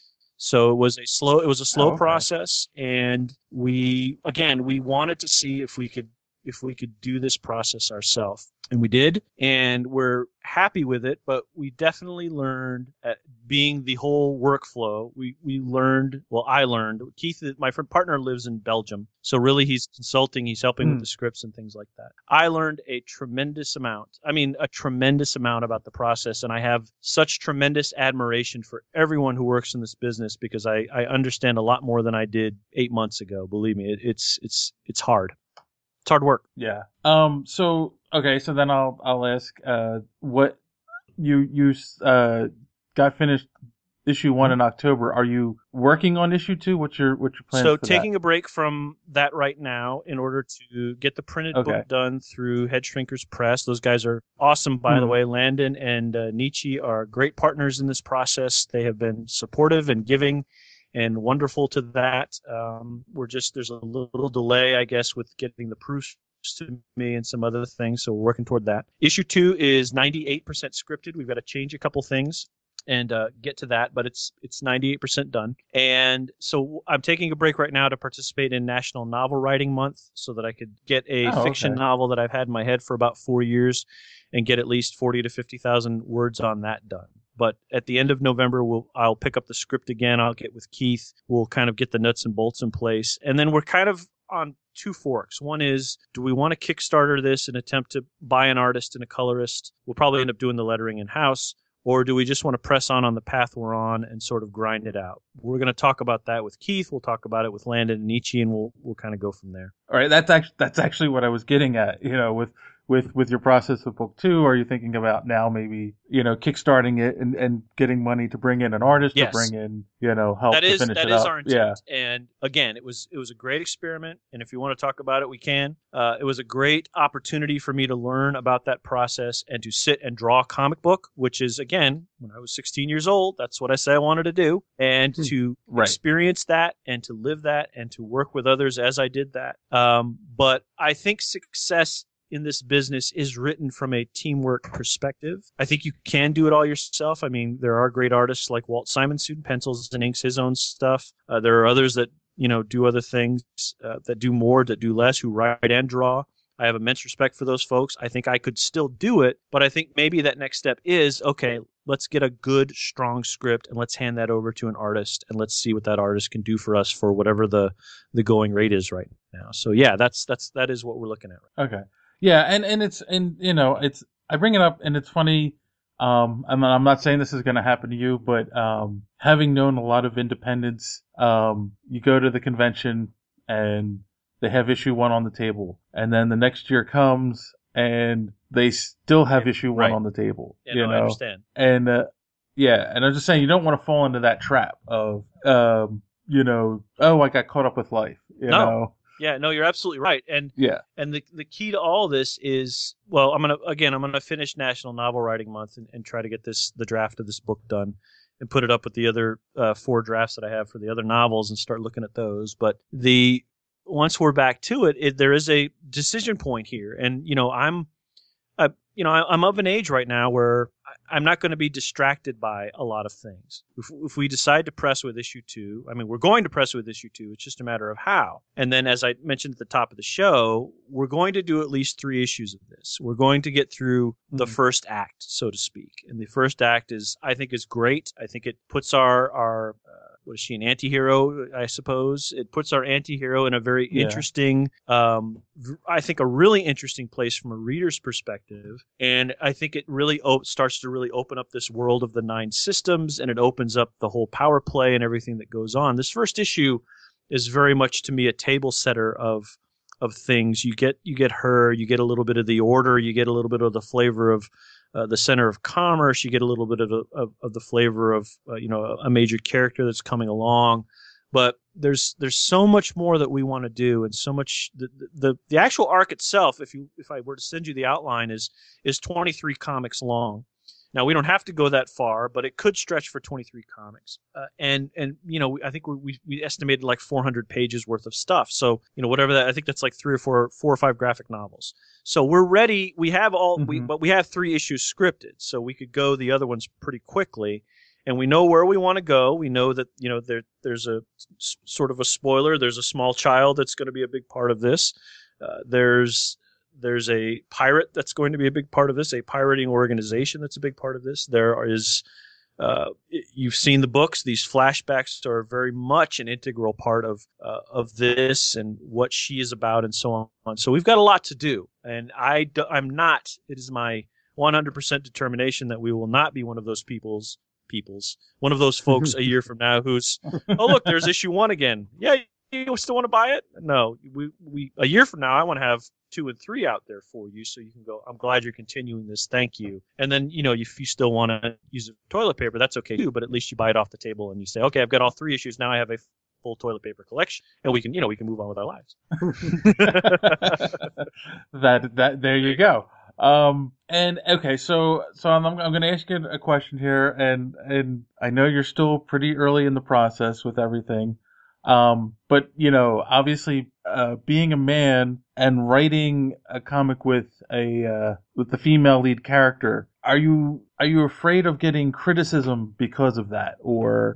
So it was a slow, it was a slow oh, okay. process, and we again we wanted to see if we could if we could do this process ourselves, and we did, and we're happy with it. But we definitely learned, at being the whole workflow, we we learned. Well, I learned. Keith, my friend partner, lives in Belgium, so really he's consulting, he's helping mm. with the scripts and things like that. I learned a tremendous amount. I mean, a tremendous amount about the process, and I have such tremendous admiration for everyone who works in this business because I I understand a lot more than I did eight months ago. Believe me, it, it's it's it's hard. It's hard work. Yeah. Um. So okay. So then I'll I'll ask. Uh. What you you uh got finished issue one in October. Are you working on issue two? What's your what's your plan? So for taking that? a break from that right now in order to get the printed okay. book done through Head Shrinkers Press. Those guys are awesome, by mm. the way. Landon and uh, Nietzsche are great partners in this process. They have been supportive and giving. and wonderful to that. Um, we're just there's a little delay, I guess, with getting the proofs to me and some other things, so we're working toward that. Issue two is ninety-eight percent scripted. We've got to change a couple things and uh, get to that, but it's it's ninety-eight percent done. And so I'm taking a break right now to participate in National Novel Writing Month so that I could get a Oh, fiction okay. novel that I've had in my head for about four years and get at least forty to fifty thousand words on that done. But at the end of November, we'll I'll pick up the script again. I'll get with Keith. We'll kind of get the nuts and bolts in place. And then we're kind of on two forks. One is, do we want to Kickstarter this and attempt to buy an artist and a colorist? We'll probably end up doing the lettering in-house. Or do we just want to press on on the path we're on and sort of grind it out? We're going to talk about that with Keith. We'll talk about it with Landon and Nietzsche, and we'll we'll kind of go from there. All right, that's actually that's actually what I was getting at. You know, with with with your process of book two, are you thinking about now maybe you know kickstarting it and, and getting money to bring in an artist Yes. to bring in you know help That to is finish that it is up? our intent. And again, it was it was a great experiment. And if you want to talk about it, we can. Uh, it was a great opportunity for me to learn about that process and to sit and draw a comic book, which is again, when I was sixteen years old, that's what I said I wanted to do, and Hmm. to Right. experience that and to live that and to work with others as I did that. Um, but I think success in this business is written from a teamwork perspective. I think you can do it all yourself. I mean, there are great artists like Walt Simonson, who pencils and inks his own stuff. Uh, there are others that, you know, do other things, uh, that do more, that do less, who write and draw. I have immense respect for those folks. I think I could still do it, but I think maybe that next step is, okay, let's get a good, strong script and let's hand that over to an artist and let's see what that artist can do for us for whatever the, the going rate is right now. So yeah, that's, that's, that is what we're looking at. Okay. Yeah, and, and it's and you know it's I bring it up and it's funny. Um, I'm I'm not saying this is going to happen to you, but um, having known a lot of independents, um, you go to the convention and they have issue one on the table, and then the next year comes and they still have issue one Right. on the table. Yeah, you no, know, I understand. and uh, yeah, and I'm just saying you don't want to fall into that trap of um, you know, oh, I got caught up with life. You No. know, Yeah, no, you're absolutely right. And yeah. And the the key to all this is, well, I'm gonna again, I'm gonna finish National Novel Writing Month and, and try to get this the draft of this book done and put it up with the other uh, four drafts that I have for the other novels and start looking at those. But the once we're back to it, it there is a decision point here, and you know, I'm, uh, you know, I, I'm of an age right now where I, I'm not going to be distracted by a lot of things. If, if we decide to press with issue two, I mean, we're going to press with issue two. It's just a matter of how. And then, as I mentioned at the top of the show, we're going to do at least three issues of this. We're going to get through the Mhm. first act, so to speak. And the first act is, I think, is great. I think it puts our our uh, what is she, an anti-hero, I suppose? It puts our anti-hero in a very Yeah. interesting, um, v- I think a really interesting place from a reader's perspective. And I think it really op- starts to really open up this world of the nine systems, and it opens up the whole power play and everything that goes on. This first issue is very much to me a table setter of of things. You get you get her, you get a little bit of the order, you get a little bit of the flavor of uh, the center of commerce, you get a little bit of the, of, of the flavor of uh, you know a major character that's coming along. But there's there's so much more that we want to do, and so much the, the the actual arc itself. If you if I were to send you the outline, is is twenty-three comics long. Now, we don't have to go that far, but it could stretch for twenty-three comics. Uh, and, and you know, I think we, we we estimated like four hundred pages worth of stuff. So, you know, whatever that, I think that's like three or four, four or five graphic novels. So we're ready. We have all, we, Mhm. but we have three issues scripted. So we could go the other ones pretty quickly. And we know where we want to go. We know that, you know, there there's a s- sort of a spoiler. There's a small child that's going to be a big part of this. Uh, there's There's a pirate that's going to be a big part of this, a pirating organization that's a big part of this. There is, uh, you've seen the books. These flashbacks are very much an integral part of uh, of this and what she is about and so on. So we've got a lot to do. And I do, I'm not, it is my one hundred percent determination that we will not be one of those people's, people's, one of those folks a year from now who's, oh, look, there's issue one again. Yeah, you still want to buy it? No, we, we, a year from now, I want to have two and three out there for you so you can go, I'm glad you're continuing this. Thank you. And then, you know, if you still want to use toilet paper, that's okay too, but at least you buy it off the table and you say, okay, I've got all three issues. Now I have a full toilet paper collection and we can, you know, we can move on with our lives. that that there you go. Um, and okay, so so I'm I'm going to ask you a question here, and and I know you're still pretty early in the process with everything, um, but you know, obviously, uh, being a man and writing a comic with a uh, with the female lead character, are you are you afraid of getting criticism because of that, or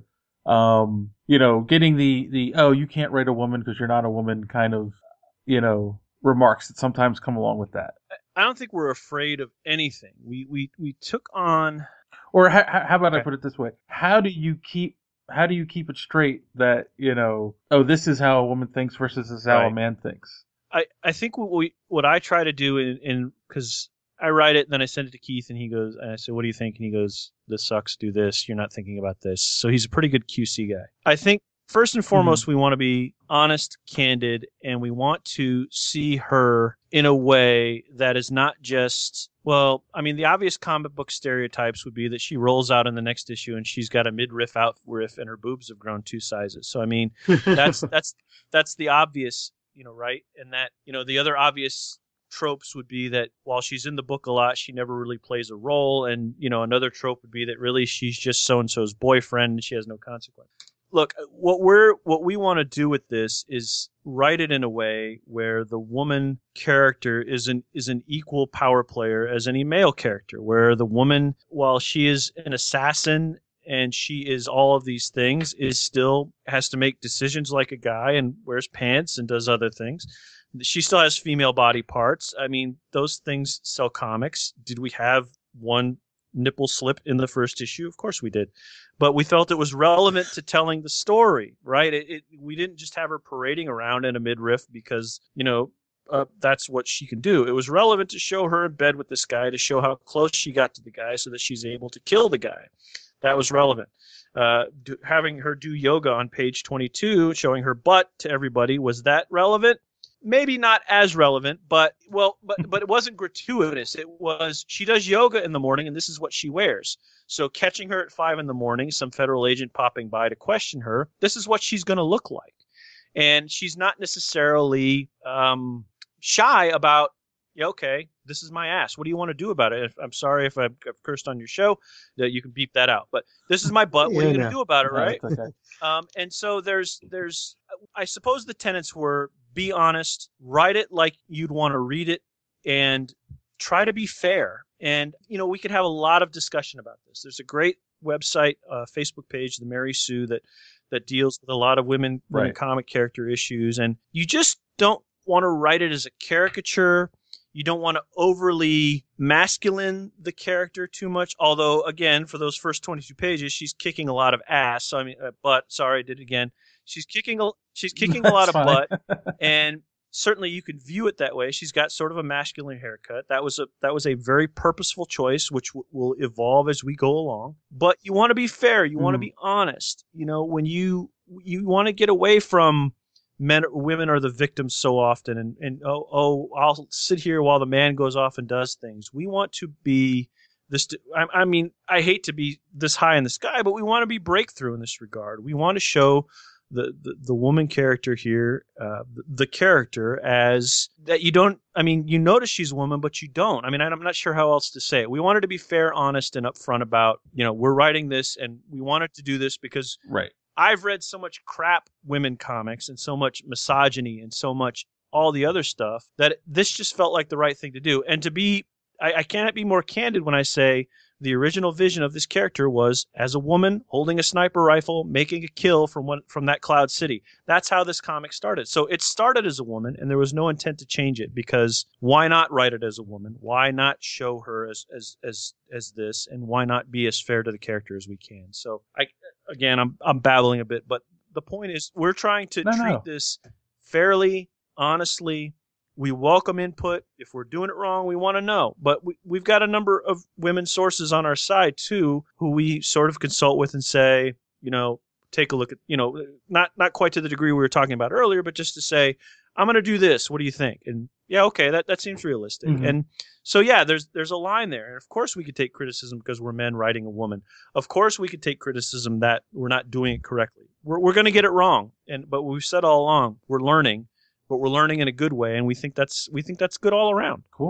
um, you know, getting the the oh, you can't write a woman because you're not a woman kind of, you know, remarks that sometimes come along with that? I don't think we're afraid of anything. We we we took on. Or how, how about Okay. I put it this way? How do you keep how do you keep it straight that, you know, oh, this is how a woman thinks versus this is how a Right. man thinks? I, I think what we what I try to do in in because I write it, then I send it to Keith, and he goes, and I say, "What do you think?" And he goes, "This sucks. Do this. You're not thinking about this." So he's a pretty good Q C guy. I think first and foremost, we want to be honest, candid, and we want to see her in a way that is not just, well, I mean, the obvious comic book stereotypes would be that she rolls out in the next issue and she's got a midriff outriff and her boobs have grown two sizes. So I mean, that's that's that's the obvious, you know, right? And that, you know, the other obvious tropes would be that while she's in the book a lot, she never really plays a role. And, you know, another trope would be that really she's just so-and-so's boyfriend and she has no consequence. Look, what we're what we want to do with this is write it in a way where the woman character is an is an equal power player as any male character, where the woman, while she is an assassin and she is all of these things, is still has to make decisions like a guy and wears pants and does other things. She still has female body parts. I mean, those things sell comics. Did we have one nipple slip in the first issue? Of course we did. But we felt it was relevant to telling the story, right? It, it, we didn't just have her parading around in a midriff because, you know, uh, that's what she can do. It was relevant to show her in bed with this guy, to show how close she got to the guy so that she's able to kill the guy. That was relevant. Uh, do, having her do yoga on page twenty-two, showing her butt to everybody, was that relevant? Maybe not as relevant, but well, but but it wasn't gratuitous. It was, she does yoga in the morning, and this is what she wears. So catching her at five in the morning, some federal agent popping by to question her, this is what she's going to look like, and she's not necessarily um, shy about, yeah, okay, this is my ass. What do you want to do about it? If, I'm sorry if I've, I've cursed on your show, that you can beep that out. But this is my butt. What are you Yeah, going to no. do about it, right? Oh, that's okay. Um, and so there's, there's, I suppose the tenets were: be honest, write it like you'd want to read it, and try to be fair. And, you know, we could have a lot of discussion about this. There's a great website, uh, Facebook page, the Mary Sue, that, that deals with a lot of women, women Right. comic character issues. And you just don't want to write it as a caricature. You don't want to overly masculine the character too much. Although, again, for those first twenty-two pages, she's kicking a lot of ass. So I mean, uh, butt. Sorry, I did it again. She's kicking a she's kicking a lot of That's fine. butt, and certainly you can view it that way. She's got sort of a masculine haircut. That was a that was a very purposeful choice, which w- will evolve as we go along. But you want to be fair. You want to Mhm. be honest. You know, when you you want to get away from men, women are the victims so often, and, and oh, oh, I'll sit here while the man goes off and does things. We want to be this. I, I mean, I hate to be this high in the sky, but we want to be breakthrough in this regard. We want to show the the, the woman character here, uh, the, the character as that you don't. I mean, you notice she's a woman, but you don't. I mean, I'm not sure how else to say it. We wanted to be fair, honest, and upfront about, you know, we're writing this, and we wanted to do this because Right. I've read so much crap women comics and so much misogyny and so much all the other stuff that this just felt like the right thing to do. And to be, I, I cannot be more candid when I say the original vision of this character was as a woman holding a sniper rifle, making a kill from one, from that Cloud City. That's how this comic started. So it started as a woman, and there was no intent to change it, because why not write it as a woman? Why not show her as as as as this? And why not be as fair to the character as we can? So I. Again, I'm I'm babbling a bit, but the point is we're trying to No, treat no. this fairly, honestly. We welcome input. If we're doing it wrong, we want to know. But we, we've got a number of women sources on our side, too, who we sort of consult with and say, you know, take a look at, you know, not, not quite to the degree we were talking about earlier, but just to say, I'm going to do this. What do you think? And yeah, okay, that, that seems realistic. Mhm. And so, yeah, there's there's a line there. And of course we could take criticism because we're men writing a woman. Of course we could take criticism that we're not doing it correctly. We're we're going to get it wrong. And but we've said all along, we're learning, but we're learning in a good way, and we think that's we think that's good all around. Cool.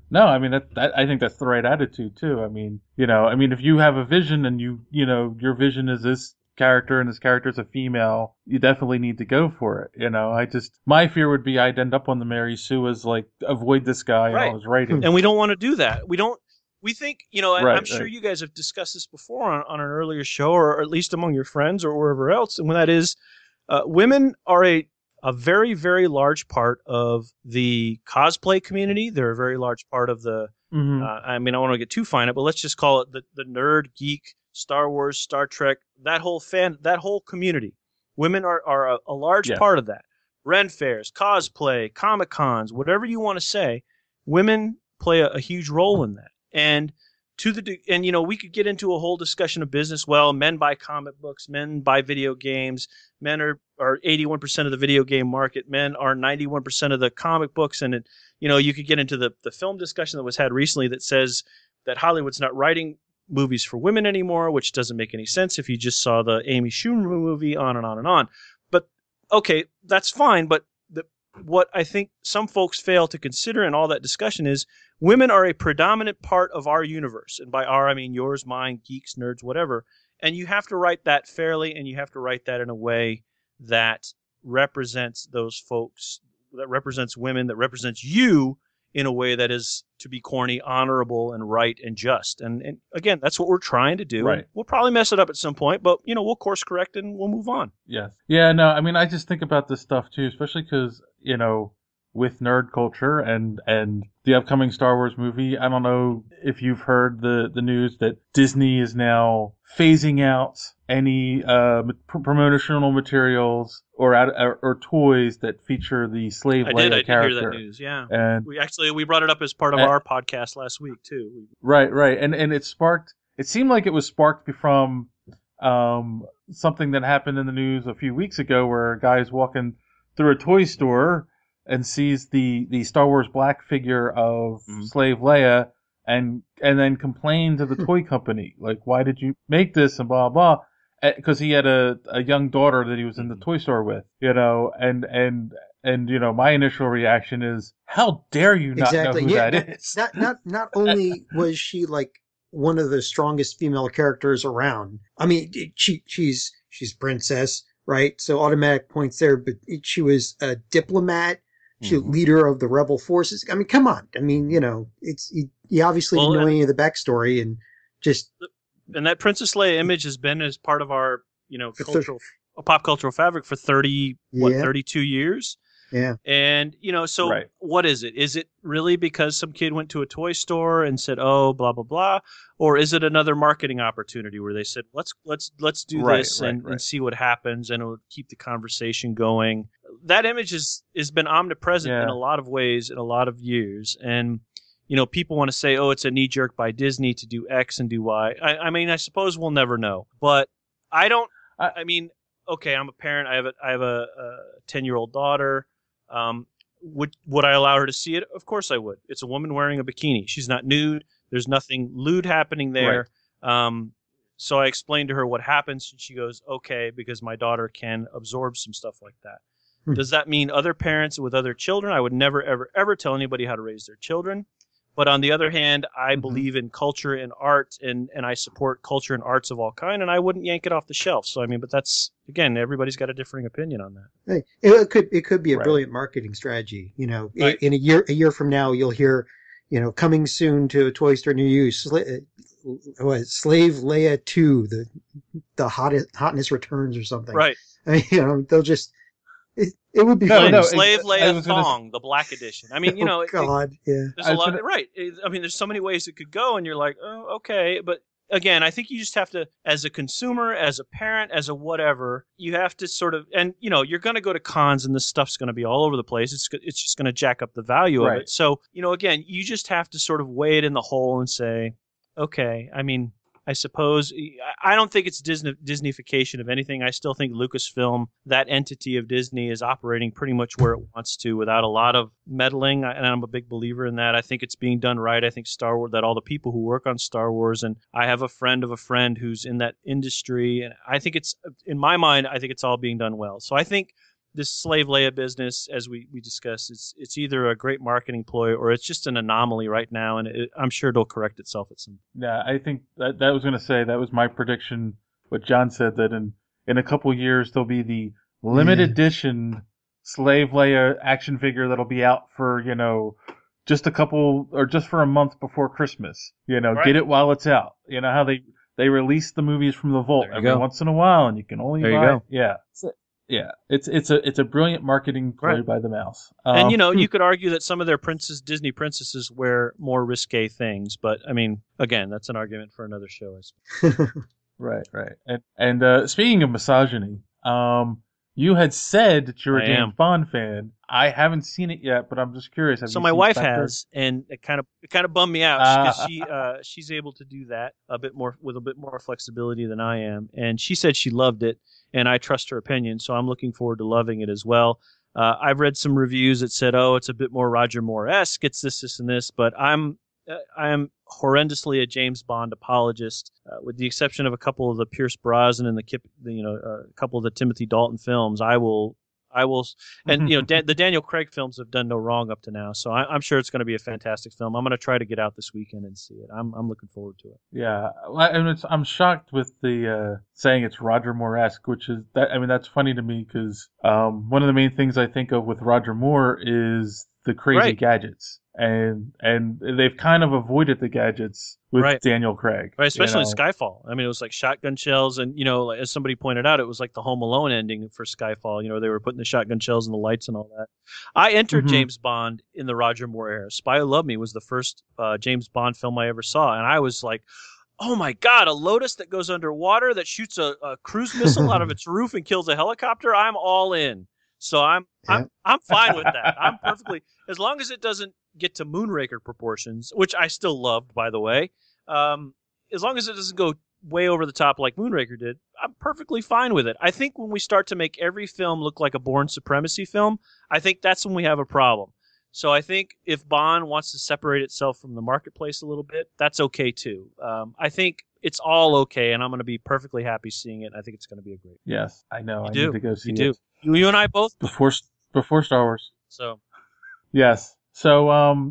No, I mean that, that I think that's the right attitude too. I mean, you know, I mean if you have a vision and you you know your vision is this character and this character is a female, you definitely need to go for it. You know, I just my fear would be I'd end up on the Mary Sue as like avoid this guy Right. and all his writing. And we don't want to do that. We don't. We think, you know, Right, I'm sure right. you guys have discussed this before on, on an earlier show, or at least among your friends or wherever else. And when that is, uh, women are a a very, very large part of the cosplay community. They're a very large part of the, Mhm. uh, I mean, I don't want to get too fine, but let's just call it the, the nerd, geek, Star Wars, Star Trek, that whole fan, that whole community. Women are, are a, a large Yeah. part of that. Ren fairs, cosplay, Comic Cons, whatever you want to say, women play a, a huge role in that. And to the de- and you know we could get into a whole discussion of business. Well, men buy comic books, men buy video games, men are are eighty-one percent of the video game market, men are ninety-one percent of the comic books, and it, you know you could get into the the film discussion that was had recently that says that Hollywood's not writing movies for women anymore, which doesn't make any sense if you just saw the Amy Schumer movie, on and on and on. But okay, that's fine, but the what I think some folks fail to consider in all that discussion is women are a predominant part of our universe. And by our, I mean yours, mine, geeks, nerds, whatever. And you have to write that fairly, and you have to write that in a way that represents those folks, that represents women, that represents you in a way that is, to be corny, honorable and right and just. And, and again, that's what we're trying to do. Right. We'll probably mess it up at some point, but, you know, we'll course correct and we'll move on. Yes. Yeah, no, I mean, I just think about this stuff too, especially because, you know, with nerd culture and, and the upcoming Star Wars movie, I don't know if you've heard the, the news that Disney is now phasing out any uh, pr- promotional materials or, ad- or or toys that feature the slave I Leia did, I did character. hear that news, yeah. And We actually, we brought it up as part of Uh, our podcast last week, too. We- Right, right, and and it sparked. It seemed like it was sparked from um, something that happened in the news a few weeks ago, where a guy's walking through a toy store and sees the, the Star Wars black figure of Mhm. Slave Leia, and and then complained to the toy company, like, why did you make this and blah blah, because he had a, a young daughter that he was in the toy store with, you know, and and and you know, my initial reaction is, how dare you not Exactly. know who Yeah. that Not, is? not not not only was she like one of the strongest female characters around. I mean, it- she she's she's princess, right? So automatic points there. But it, she was a diplomat. She Mhm. leader of the rebel forces. I mean, come on. I mean, you know, it's you, you obviously Well, didn't know and- any of the backstory and just and that Princess Leia image has been as part of our, you know, For thir- cultural, pop cultural fabric for thirty, what, Yeah. thirty-two years? yeah. And, you know, so Right. what is it? Is it really because some kid went to a toy store and said, oh, blah, blah, blah? Or is it another marketing opportunity where they said, let's, let's, let's do Right, this right, and, right. and see what happens, and it'll keep the conversation going? That image is, has been omnipresent in Yeah. a lot of ways in a lot of years. And, you know, people want to say, oh, it's a knee jerk by Disney to do X and do Y. I, I mean, I suppose we'll never know, but I don't, I- I mean, okay, I'm a parent. I have a, I have a, a ten year old daughter. Um, would would I allow her to see it? Of course I would. It's a woman wearing a bikini. She's not nude. There's nothing lewd happening there. Um, so I explained to her what happens, and she goes, okay, because my daughter can absorb some stuff like that. Hmm. Does that mean other parents with other children? I would never, ever, ever tell anybody how to raise their children. But on the other hand, I Mhm. believe in culture and art, and, and I support culture and arts of all kind, and I wouldn't yank it off the shelf. So I mean, but that's, again, everybody's got a differing opinion on that. Hey, it, it could it could be a Right. brilliant marketing strategy. You know, I- Right. in a year a year from now, you'll hear, you know, coming soon to a toy store near you. Sla- uh, what, Slave Leia two, the the hottest hotness returns or something. Right. I mean, you know, they'll just it, it would be No, fun. no, Slave it- I Leia was gonna s- Thong, the black edition. I mean, you know, oh, it- it- God, yeah. there's I a was lot. gonna- Right. It- I mean, there's so many ways it could go, and you're like, oh, okay. But again, I think you just have to, as a consumer, as a parent, as a whatever, you have to sort of, and you know, you're going to go to cons, and this stuff's going to be all over the place. It's go- it's just going to jack up the value of Right. it. So, you know, again, you just have to sort of weigh it in the whole and say, okay. I mean, I suppose I- I don't think it's Disney Disneyfication of anything. I still think Lucasfilm, that entity of Disney, is operating pretty much where it wants to without a lot of meddling. And I'm a big believer in that. I think it's being done right. I think Star Wars, that all the people who work on Star Wars, and I have a friend of a friend who's in that industry, and I think it's, in my mind, I think it's all being done well. So I think this slave Leia business, as we, we discussed, it's it's either a great marketing ploy or it's just an anomaly right now, and it, I'm sure it'll correct itself at some point. Yeah, I think that that was going to say that was my prediction. What John said, that in in a couple years there'll be the limited Yeah. edition slave Leia action figure that'll be out for, you know, just a couple or just for a month before Christmas. You know, Right. get it while it's out. You know how they they release the movies from the vault There you every go. once in a while, and you can only There you buy. go. Yeah, So- yeah. It's it's a it's a brilliant marketing play Right. by the mouse. And Um, you know, you could argue that some of their princess Disney princesses wear more risque things, but I mean, again, that's an argument for another show. I suppose. Right, right. And and uh, speaking of misogyny, um, you had said that you're a I James am. Bond fan. I haven't seen it yet, but I'm just curious. Have So you my seen wife Spectre? has, and it kind of it kind of bummed me out Ah. because she uh, she's able to do that a bit more with a bit more flexibility than I am, and she said she loved it, and I trust her opinion, so I'm looking forward to loving it as well. Uh, I've read some reviews that said, "Oh, it's a bit more Roger Moore-esque. It's this, this, and this," but I'm uh, I am horrendously a James Bond apologist, uh, with the exception of a couple of the Pierce Brosnan and the Kip, the, you know, uh, a couple of the Timothy Dalton films. I will. I will, and you know, Dan, the Daniel Craig films have done no wrong up to now, so I, I'm sure it's going to be a fantastic film. I'm going to try to get out this weekend and see it. I'm I'm looking forward to it. Yeah, well, I- and it's, I'm shocked with the uh, saying it's Roger Moore-esque, which is that. I mean, that's funny to me because um, one of the main things I think of with Roger Moore is the crazy Right. gadgets, and and they've kind of avoided the gadgets with Right. Daniel Craig, Right, especially you in know? Skyfall. I mean, it was like shotgun shells, and you know, like, as somebody pointed out, it was like the Home Alone ending for Skyfall. You know, they were putting the shotgun shells and the lights and all that. I entered Mhm. James Bond in the Roger Moore era. Spy Who Loved Me was the first uh, James Bond film I ever saw, and I was like, "Oh my God, a Lotus that goes underwater that shoots a, a cruise missile out of its roof and kills a helicopter! I'm all in." So I'm Yeah. I'm I'm fine with that. I'm perfectly, as long as it doesn't get to Moonraker proportions, which I still loved, by the way. Um, as long as it doesn't go way over the top like Moonraker did, I'm perfectly fine with it. I think when we start to make every film look like a Bourne Supremacy film, I think that's when we have a problem. So I think if Bond wants to separate itself from the marketplace a little bit, that's okay too. Um, I think it's all okay, and I'm going to be perfectly happy seeing it. I think it's going to be a great. Yes, I know. You I do. need to go see You it do. You, you and I both. before before Star Wars. So Yes. So um,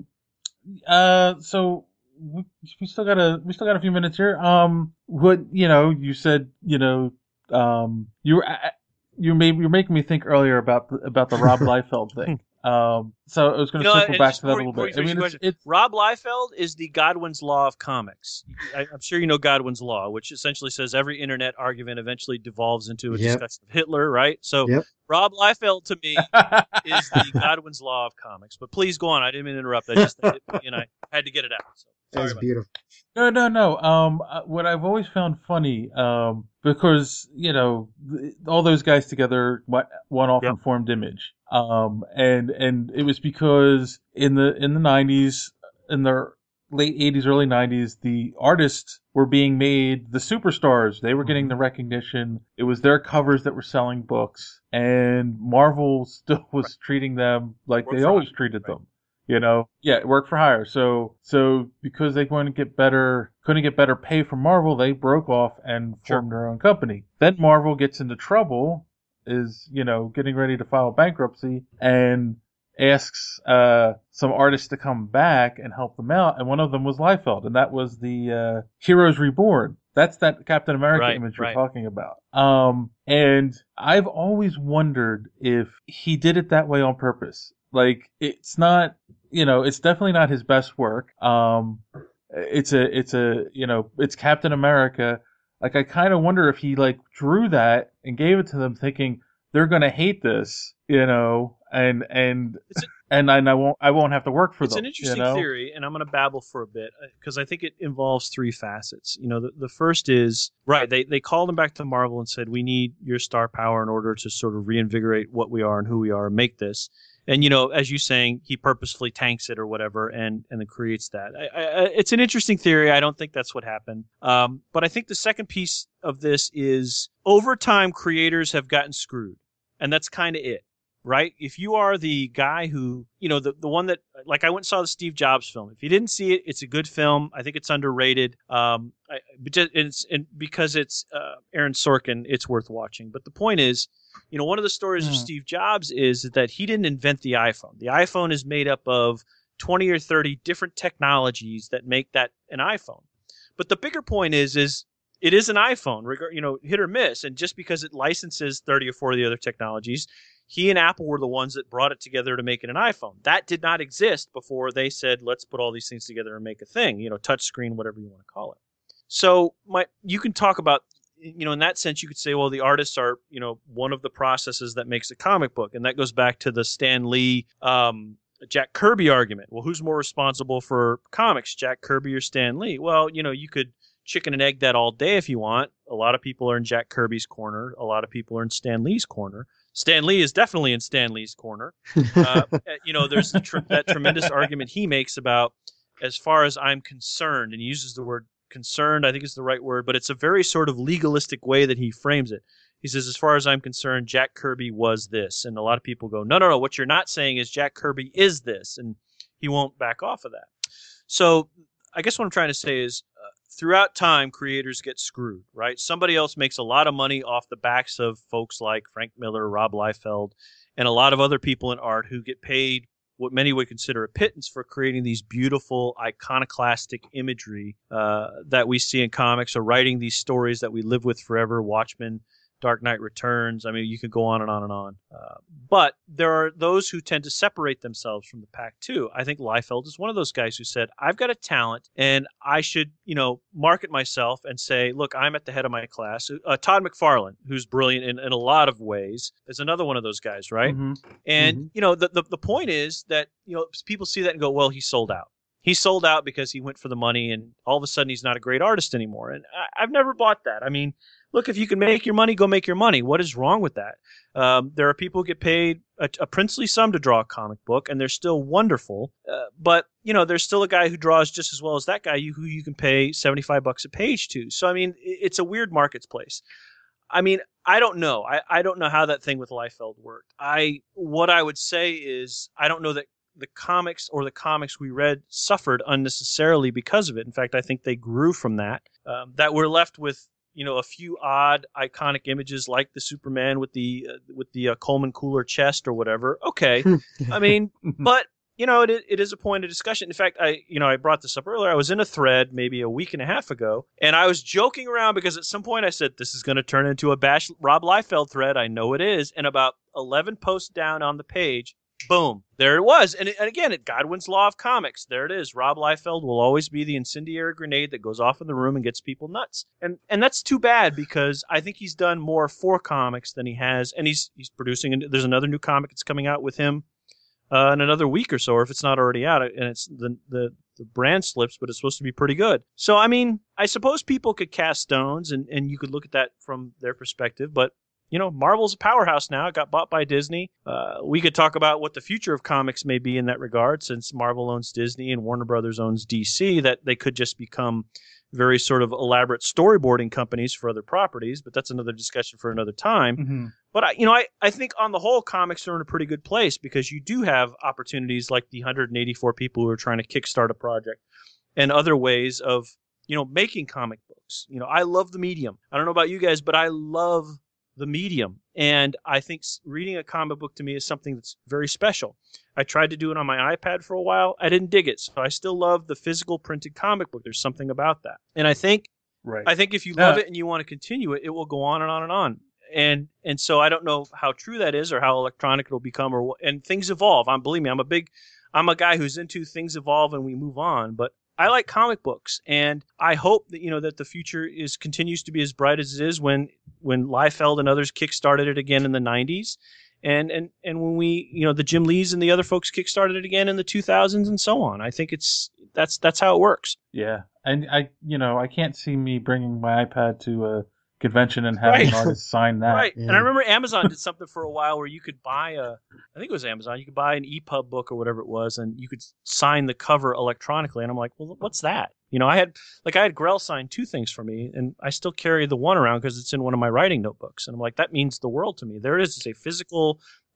uh, so we, we still got a we still got a few minutes here. Um, what you know, you said you know, um, you were uh, you made you're making me think earlier about the, about the Rob Liefeld thing. Um, so I was going You to know, circle and back just to that a before- little before you bit. I finish mean, your it's, question, it's Rob Liefeld is the Godwin's Law of comics. I, I'm sure you know Godwin's Law, which essentially says every internet argument eventually devolves into a Yep. discussion of Hitler, right? So Yep. Rob Liefeld to me is the Godwin's Law of comics. But please go on. I didn't mean to interrupt. I just hit me and I had to get it out. So sorry That's about beautiful. No, no, no. Um, uh, what I've always found funny, um, because you know th- all those guys together, what one often Yep. formed Image, um, and and it was because in the in the nineties, in the late eighties, early nineties, the artists were being made the superstars. They were getting the recognition. It was their covers that were selling books, and Marvel still was treating them like Work they for always hire, treated right. them. You know, yeah, work for hire. So, so because they couldn't get better, couldn't get better pay from Marvel, they broke off and Sure. formed their own company. Then Marvel gets into trouble, is you know getting ready to file bankruptcy, and asks uh, some artists to come back and help them out. And one of them was Liefeld, and that was the uh, Heroes Reborn. That's that Captain America Right, image you're right. talking about. Um, and I've always wondered if he did it that way on purpose. Like, it's not, you know, it's definitely not his best work. Um, it's a, it's a, you know, it's Captain America. Like, I kind of wonder if he like drew that and gave it to them, thinking they're gonna hate this, you know, and and It's a- and and I won't, I won't have to work for it's them. an interesting you know? theory, and I'm going to babble for a bit because I think it involves three facets. You know, the, the first is right. They they called him back to Marvel and said, "We need your star power in order to sort of reinvigorate what we are and who we are and make this." And you know, as you saying, he purposefully tanks it or whatever, and and then creates that. I, I, it's an interesting theory. I don't think that's what happened. Um, but I think the second piece of this is over time, creators have gotten screwed, and that's kind of it. right? If you are the guy who, you know, the, the one that, like I went and saw the Steve Jobs film. If you didn't see it, it's a good film. I think it's underrated. Um, I, just, it's, and because it's uh, Aaron Sorkin, it's worth watching. But the point is, you know, one of the stories mm. of Steve Jobs is that he didn't invent the iPhone. The iPhone is made up of twenty or thirty different technologies that make that an iPhone. But the bigger point is, is it is an iPhone, you know, hit or miss. And just because it licenses thirty or forty other technologies, he and Apple were the ones that brought it together to make it an iPhone. That did not exist before they said, let's put all these things together and make a thing, you know, touch screen, whatever you want to call it. So my, you can talk about, you know, in that sense, you could say, well, the artists are, you know, one of the processes that makes a comic book. And that goes back to the Stan Lee, um, Jack Kirby argument. Well, who's more responsible for comics, Jack Kirby or Stan Lee? Well, you know, you could chicken and egg that all day if you want. A lot of people are in Jack Kirby's corner. A lot of people are in Stan Lee's corner. Stan Lee is definitely in Stan Lee's corner. Uh, you know, there's the tr- that tremendous argument he makes about, as far as I'm concerned, and he uses the word concerned, I think is the right word, but it's a very sort of legalistic way that he frames it. He says, as far as I'm concerned, Jack Kirby was this. And a lot of people go, no, no, no, what you're not saying is Jack Kirby is this. And he won't back off of that. So I guess what I'm trying to say is, uh, throughout time, creators get screwed, right? Somebody else makes a lot of money off the backs of folks like Frank Miller, Rob Liefeld, and a lot of other people in art who get paid what many would consider a pittance for creating these beautiful iconoclastic imagery uh, that we see in comics, or writing these stories that we live with forever, Watchmen, Dark Knight Returns. I mean, you could go on and on and on. Uh, but there are those who tend to separate themselves from the pack too. I think Liefeld is one of those guys who said, I've got a talent and I should, you know, market myself and say, look, I'm at the head of my class. Uh, Todd McFarlane, who's brilliant in, in a lot of ways, is another one of those guys, right? Mm-hmm. And, mm-hmm. you know, the, the the point is that, you know, people see that and go, well, he sold out. He sold out because he went for the money, and all of a sudden he's not a great artist anymore. And I, I've never bought that. I mean, look, if you can make your money, go make your money. What is wrong with that? Um, there are people who get paid a, a princely sum to draw a comic book, and they're still wonderful. Uh, but, you know, there's still a guy who draws just as well as that guy you, who you can pay seventy-five bucks a page to. So, I mean, it's a weird marketplace. I mean, I don't know. I, I don't know how that thing with Liefeld worked. I What I would say is I don't know that the comics or the comics we read suffered unnecessarily because of it. In fact, I think they grew from that. Um, that we're left with, you know, a few odd iconic images like the Superman with the uh, with the uh, Coleman Cooler chest or whatever. Okay, I mean, but you know, it it is a point of discussion. In fact, I you know I brought this up earlier. I was in a thread maybe a week and a half ago, and I was joking around because at some point I said this is going to turn into a bash Rob Liefeld thread. I know it is, and about eleven posts down on the page, boom, there it was. And, and again, at Godwin's Law of Comics, there it is. Rob Liefeld will always be the incendiary grenade that goes off in the room and gets people nuts. And and that's too bad, because I think he's done more for comics than he has. And he's he's producing, there's another new comic that's coming out with him uh, in another week or so, or if it's not already out. And it's the, the, the brand slips, but it's supposed to be pretty good. So, I mean, I suppose people could cast stones, and, and you could look at that from their perspective, but you know, Marvel's a powerhouse now. It got bought by Disney. Uh, we could talk about what the future of comics may be in that regard, since Marvel owns Disney and Warner Brothers owns D C, that they could just become very sort of elaborate storyboarding companies for other properties. But that's another discussion for another time. Mm-hmm. But, I, you know, I, I think on the whole, comics are in a pretty good place, because you do have opportunities like the one hundred eighty-four people who are trying to kickstart a project, and other ways of, you know, making comic books. You know, I love the medium. I don't know about you guys, but I love the medium. And I think reading a comic book to me is something that's very special. I tried to do it on my iPad for a while. I didn't dig it. So I still love the physical printed comic book. There's something about that. And I think, right. I think if you love uh, it and you want to continue it, it will go on and on and on. And and so I don't know how true that is, or how electronic it'll become, or and things evolve. I'm believe me, I'm a big, I'm a guy who's into things evolve and we move on. But I like comic books, and I hope that, you know, that the future is continues to be as bright as it is when when Liefeld and others kickstarted it again in the nineties, and and and when we, you know, the Jim Lees and the other folks kickstarted it again in the two thousands and so on. I think it's that's that's how it works. Yeah, and I you know I can't see me bringing my iPad to a convention and having right. an artist sign that. Right. Yeah. And I remember Amazon did something for a while where you could buy a, I think it was Amazon, you could buy an E P U B book or whatever it was, and you could sign the cover electronically. And I'm like, well, what's that? You know, I had, like, I had Grell sign two things for me, and I still carry the one around because it's in one of my writing notebooks. And I'm like, that means the world to me. There it is. It's a physical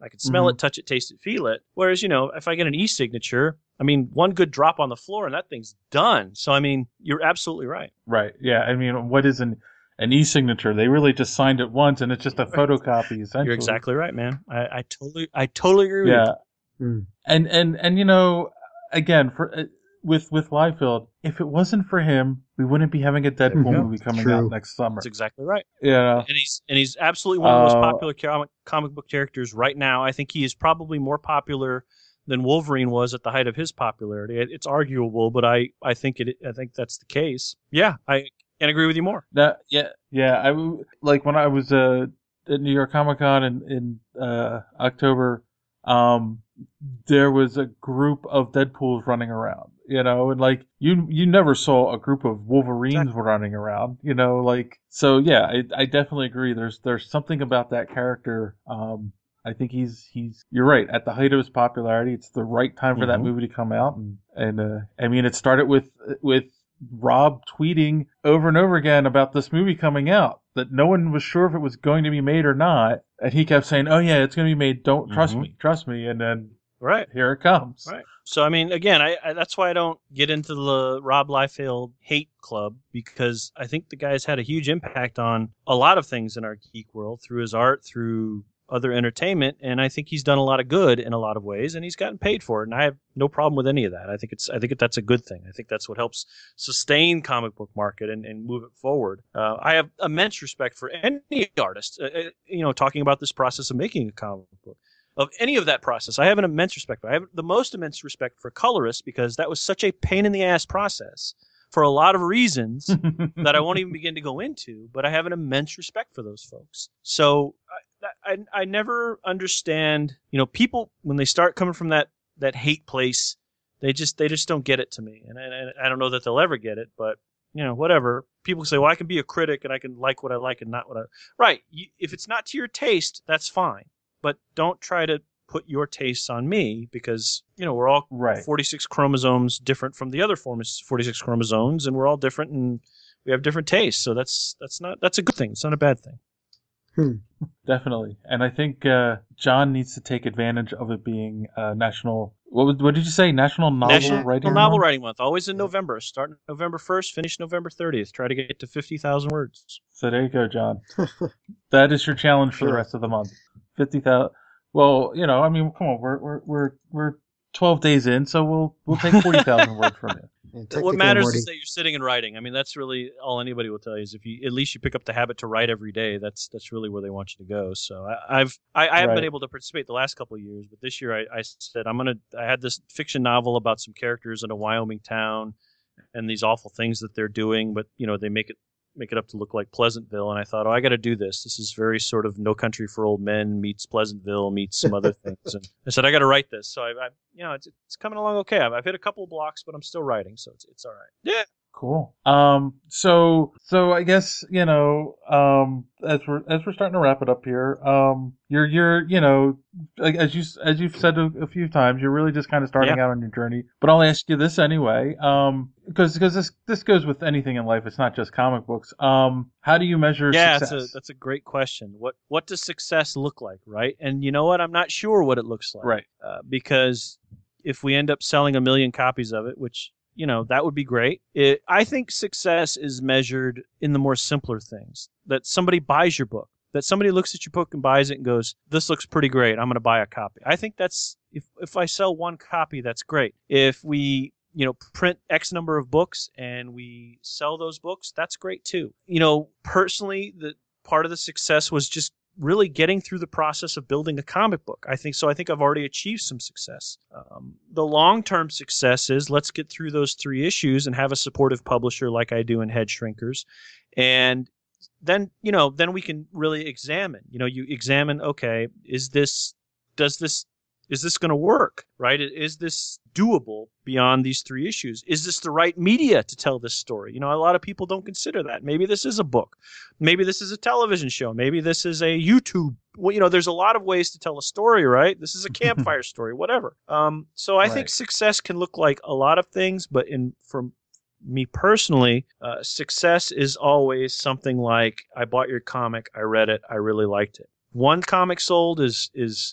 I can smell Mhm. it, touch it, taste it, feel it. Whereas, you know, if I get an e-signature, I mean, one good drop on the floor and that thing's done. So, I mean, you're absolutely right. Right. Yeah. I mean, what is an an e-signature? They really just signed it once, and it's just a photocopy, essentially. You're exactly right, man. I, I totally, I totally agree with Yeah. you. Mm. And and and you know, again, for uh, with with Liefeld, if it wasn't for him, we wouldn't be having a Deadpool Mhm. movie coming True. out next summer. That's exactly right. Yeah. And he's and he's absolutely one of the most Uh, popular comic comic book characters right now. I think he is probably more popular than Wolverine was at the height of his popularity. It- It's arguable, but I, I think it I think that's the case. Yeah, I can't agree with you more. That yeah yeah I w- like when I was uh, at New York Comic Con in in uh, October, um, there was a group of Deadpools running around, you know, and like you you never saw a group of Wolverines Exactly. running around, you know, like so yeah, I I definitely agree. There's there's something about that character. Um, I think he's he's you're right, at the height of his popularity. It's the right time for that Mhm. movie to come out, and and uh, I mean it started with with Rob tweeting over and over again about this movie coming out, that no one was sure if it was going to be made or not, and he kept saying, "Oh yeah, it's going to be made. Don't trust Mhm. me, trust me," and then Right. here it comes. Right. So I mean, again, I, I that's why I don't get into the Rob Liefeld hate club, because I think the guy's had a huge impact on a lot of things in our geek world through his art, through other entertainment, and I think he's done a lot of good in a lot of ways, and he's gotten paid for it, and I have no problem with any of that. I think it's I think that's a good thing. I think that's what helps sustain comic book market and, and move it forward. Uh, I have immense respect for any artist, uh, uh, you know, talking about this process of making a comic book. Of any of that process, I have an immense respect for. I have the most immense respect for colorists, because that was such a pain in the ass process for a lot of reasons that I won't even begin to go into. But I have an immense respect for those folks. So I, I, I never understand, you know, people when they start coming from that that hate place, they just they just don't get it to me, and I, I don't know that they'll ever get it. But you know, whatever. People say, well, I can be a critic and I can like what I like and not what I right. You, if it's not to your taste, that's fine. But don't try to put your tastes on me, because, you know, we're all Right. forty-six chromosomes different from the other forty-six chromosomes, and we're all different, and we have different tastes. So that's that's not that's a good thing. It's not a bad thing. Hmm. Definitely, and I think uh, John needs to take advantage of it being uh, national. What was, what did you say? National Novel National Writing Novel Month? Writing Month, always in November. Start November first, finish November thirtieth. Try to get to fifty thousand words. So there you go, John. That is your challenge for the Sure. rest of the month. Fifty thousand. Well, you know, I mean, come on, we're we're we're we're twelve days in, so we'll we'll take forty thousand words from you. And What technically, matters Morty, is that you're sitting and writing. I mean, that's really all anybody will tell you, is if you at least you pick up the habit to write every day. That's that's really where they want you to go. So I, I've I, I haven't Right. been able to participate the last couple of years, but this year I, I said I'm gonna. I had this fiction novel about some characters in a Wyoming town and these awful things that they're doing, but you know they make it make it up to look like Pleasantville, and I thought, oh, I got to do this. This is very sort of No Country for Old Men meets Pleasantville meets some other things, and I said I got to write this. So I, I you know, it's it's coming along okay. I've, I've hit a couple of blocks, but I'm still writing, so it's it's all right. Yeah. Cool. Um. So so I guess you know um as we're as we're starting to wrap it up here. Um. You're you're you know like as you as you've said a, a few times, you're really just kind of starting Yeah. out on your journey. But I'll ask you this anyway. Um. Because because this this goes with anything in life. It's not just comic books. Um. How do you measure Yeah, success? that's a that's a great question. What what does success look like, right? And you know what? I'm not sure what it looks like, Right. Uh, because if we end up selling a million copies of it, which you know that would be great. It, I think success is measured in the more simpler things. That somebody buys your book, that somebody looks at your book and buys it and goes, "This looks pretty great. I'm going to buy a copy." I think that's if if I sell one copy, that's great. If we you know, print X number of books and we sell those books, that's great too. You know, personally, the part of the success was just really getting through the process of building a comic book. I think so. I think I've already achieved some success. Um, the long-term success is let's get through those three issues and have a supportive publisher like I do in Head Shrinkers. And then, you know, then we can really examine, you know, you examine, okay, is this, does this, is this going to work, right? Is this doable beyond these three issues? Is this the right media to tell this story? You know, a lot of people don't consider that. Maybe this is a book. Maybe this is a television show. Maybe this is a YouTube. Well, you know, there's a lot of ways to tell a story, right? This is a campfire story, whatever. Um, so I Right. think success can look like a lot of things, but in from me personally, uh, success is always something like I bought your comic, I read it, I really liked it. One comic sold is is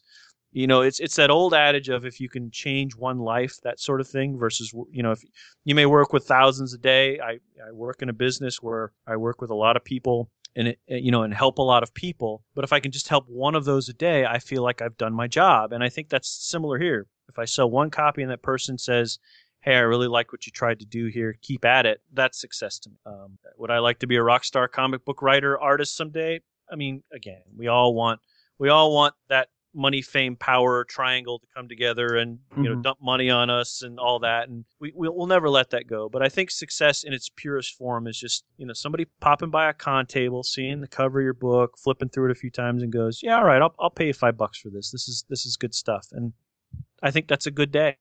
You know, it's it's that old adage of if you can change one life, that sort of thing, versus, you know, if you may work with thousands a day. I, I work in a business where I work with a lot of people and, it, you know, and help a lot of people. But if I can just help one of those a day, I feel like I've done my job. And I think that's similar here. If I sell one copy and that person says, hey, I really like what you tried to do here, keep at it, that's success to me. Um, would I like to be a rock star comic book writer, artist someday? I mean, again, we all want we all want that money, fame, power triangle to come together and, you know, Mhm. dump money on us and all that. And we, we'll, we'll never let that go. But I think success in its purest form is just, you know, somebody popping by a con table, seeing the cover of your book, flipping through it a few times and goes, yeah, all right, I'll, I'll pay you five bucks for this. This is, this is good stuff. And I think that's a good day.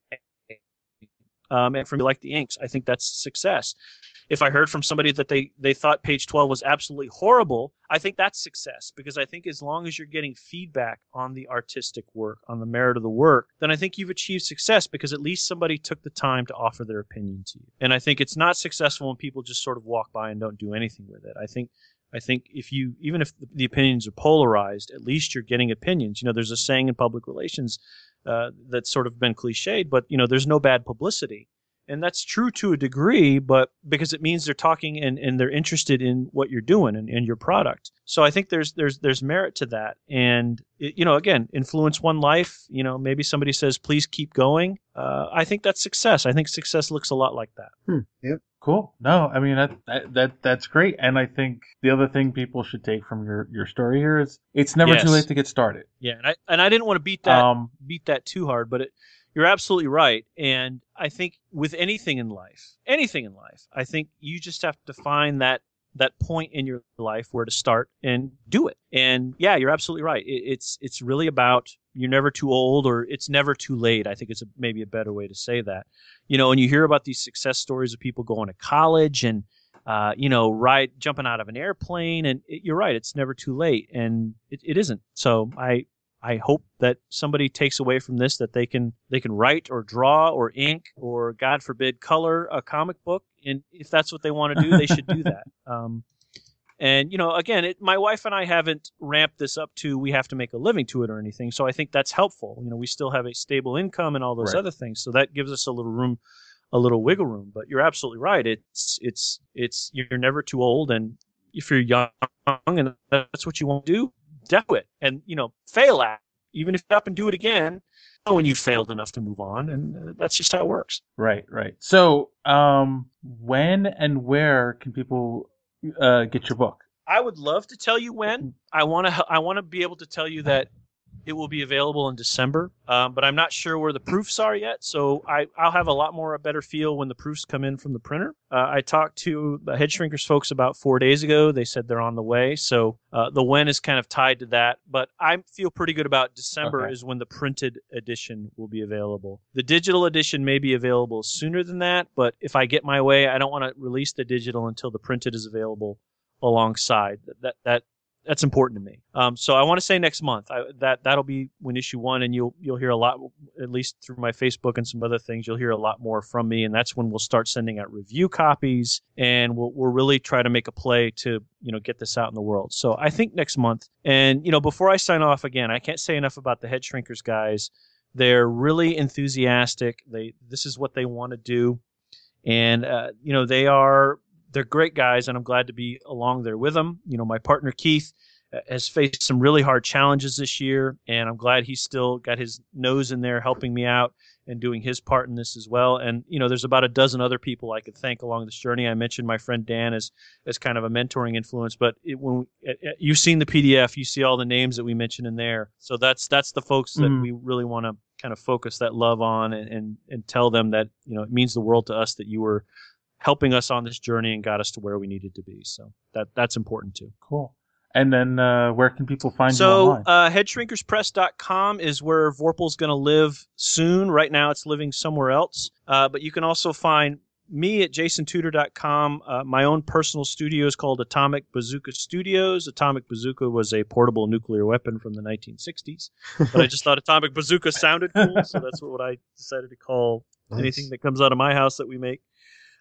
Um, and for me, like the inks, I think that's success. If I heard from somebody that they, they thought page twelve was absolutely horrible, I think that's success, because I think as long as you're getting feedback on the artistic work, on the merit of the work, then I think you've achieved success, because at least somebody took the time to offer their opinion to you. And I think it's not successful when people just sort of walk by and don't do anything with it. I think I think if you, even if the opinions are polarized, at least you're getting opinions. You know, there's a saying in public relations uh, that's sort of been cliched, but, you know, there's no bad publicity. And that's true to a degree, but because it means they're talking and, and they're interested in what you're doing and, and your product. So I think there's there's there's merit to that. And, it, you know, again, influence one life. You know, maybe somebody says, please keep going. Uh, I think that's success. I think success looks a lot like that. Hmm. Yep. Cool. No, I mean, that, that that that's great. And I think the other thing people should take from your, your story here is it's never Yes. too late to get started. Yeah, and I and I didn't want to beat that Um, beat that too hard, but it, you're absolutely right. And I think with anything in life, anything in life, I think you just have to find that that point in your life where to start and do it. And yeah, you're absolutely right. It, it's it's really about you're never too old, or it's never too late. I think it's a, maybe a better way to say that. You know, and you hear about these success stories of people going to college and uh, you know, ride jumping out of an airplane, and it, you're right. It's never too late, and it, it isn't. So I. I hope that somebody takes away from this that they can they can write or draw or ink or, God forbid, color a comic book. And if that's what they want to do, they should do that. Um, and, you know, again, it, my wife and I haven't ramped this up to we have to make a living to it or anything. So I think that's helpful. You know, we still have a stable income and all those Right. other things. So that gives us a little room, a little wiggle room. But you're absolutely right. It's it's it's you're never too old. And if you're young and that's what you want to do, do it, and, you know, fail at it. Even if you up and do it again, when you failed enough to move on, and uh, that's just how it works. Right, right. So, um, when and where can people uh, get your book? I would love to tell you when. I want to. I want to be able to tell you that it will be available in December, um, but I'm not sure where the proofs are yet. So I, I'll have a lot more a better feel when the proofs come in from the printer. Uh, I talked to the Head Shrinkers folks about four days ago. They said they're on the way. So uh, the when is kind of tied to that. But I feel pretty good about December Okay. is when the printed edition will be available. The digital edition may be available sooner than that, but if I get my way, I don't want to release the digital until the printed is available alongside. That that, that That's important to me. Um, so I want to say next month. I, that that'll be when issue one, and you'll you'll hear a lot, at least through my Facebook and some other things. You'll hear a lot more from me, and that's when we'll start sending out review copies, and we'll we'll really try to make a play to, you know, get this out in the world. So I think next month. And, you know, before I sign off again, I can't say enough about the Head Shrinkers guys. They're really enthusiastic. They this is what they want to do, and uh, you know, they are. They're great guys, and I'm glad to be along there with them. You know, my partner Keith uh, has faced some really hard challenges this year, and I'm glad he's still got his nose in there helping me out and doing his part in this as well. And, you know, there's about a dozen other people I could thank along this journey. I mentioned my friend Dan as as kind of a mentoring influence, but it, when we, it, it, you've seen the P D F, you see all the names that we mentioned in there. So that's that's the folks that Mhm. we really want to kind of focus that love on, and, and and tell them that, you know, it means the world to us that you were helping us on this journey and got us to where we needed to be. So that that's important too. Cool. And then uh, where can people find you So online? uh, head shrinkers press dot com is where Vorpal's going to live soon. Right now it's living somewhere else. Uh, but you can also find me at jason tudor dot com. Uh, my own personal studio is called Atomic Bazooka Studios. Atomic Bazooka was a portable nuclear weapon from the nineteen sixties. But I just thought Atomic Bazooka sounded cool, so that's what I decided to call Nice. anything that comes out of my house that we make.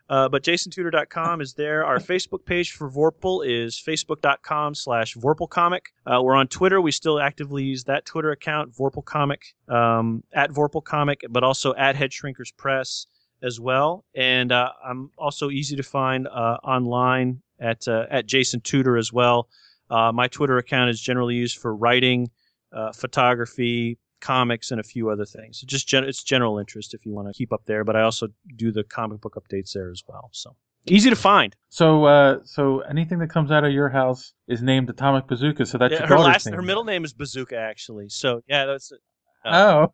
Uh, but jason tudor dot com is there. Our Facebook page for Vorpal is facebook.com slash vorpalcomic. Uh, we're on Twitter. We still actively use that Twitter account, vorpalcomic, um, at vorpalcomic, but also at Head Shrinkers Press as well. And uh, I'm also easy to find uh, online at uh, at Jason Tudor as well. Uh, my Twitter account is generally used for writing, uh, photography, comics, and a few other things. So just gen- it's general interest if you want to keep up there, but I also do the comic book updates there as well. So easy to find. So, uh, so anything that comes out of your house is named Atomic Bazooka. So that's Yeah, your her daughter's last, name. her middle name is Bazooka, actually. So yeah, that's it. Oh,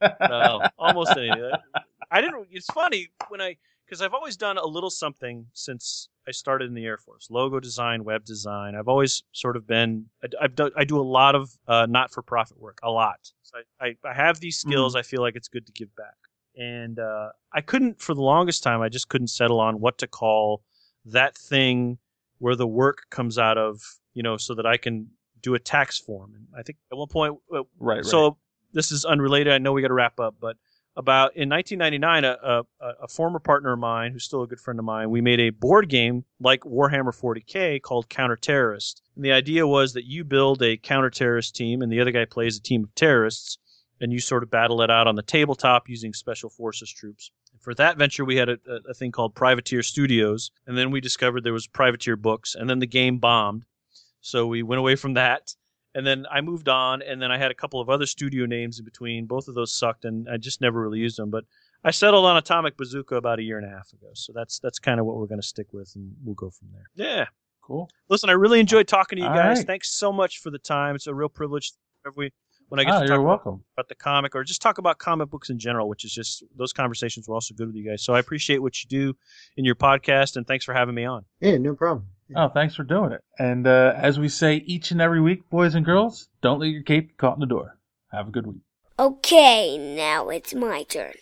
No, almost anything. I didn't. It's funny when I because I've always done a little something since I started in the Air Force. Logo design, web design. I've always sort of been. I, I've done, I do a lot of uh, not-for-profit work. A lot. So I, I, I have these skills. Mm. I feel like it's good to give back. And uh, I couldn't, for the longest time, I just couldn't settle on what to call that thing where the work comes out of, you know, so that I can do a tax form. And I think at one point, uh, right. So right. This is unrelated. I know we got to wrap up, but about in nineteen ninety-nine, a, a, a former partner of mine, who's still a good friend of mine, we made a board game like Warhammer forty K called Counter-Terrorist. And the idea was that you build a counter-terrorist team, and the other guy plays a team of terrorists, and you sort of battle it out on the tabletop using special forces troops. For that venture, we had a, a thing called Privateer Studios, and then we discovered there was Privateer Books, and then the game bombed. So we went away from that, and then I moved on, and then I had a couple of other studio names in between. Both of those sucked, and I just never really used them. But I settled on Atomic Bazooka about a year and a half ago, so that's that's kind of what we're going to stick with, and we'll go from there. Yeah. Cool. Listen, I really enjoyed talking to you All guys. right. Thanks so much for the time. It's a real privilege every when I get Ah, to you're talk welcome. about, about the comic or just talk about comic books in general, which is just those conversations were also good with you guys. So I appreciate what you do in your podcast, and thanks for having me on. Yeah, no problem. Oh, thanks for doing it. And uh, as we say each and every week, boys and girls, don't let your cape get caught in the door. Have a good week. Okay, now it's my turn.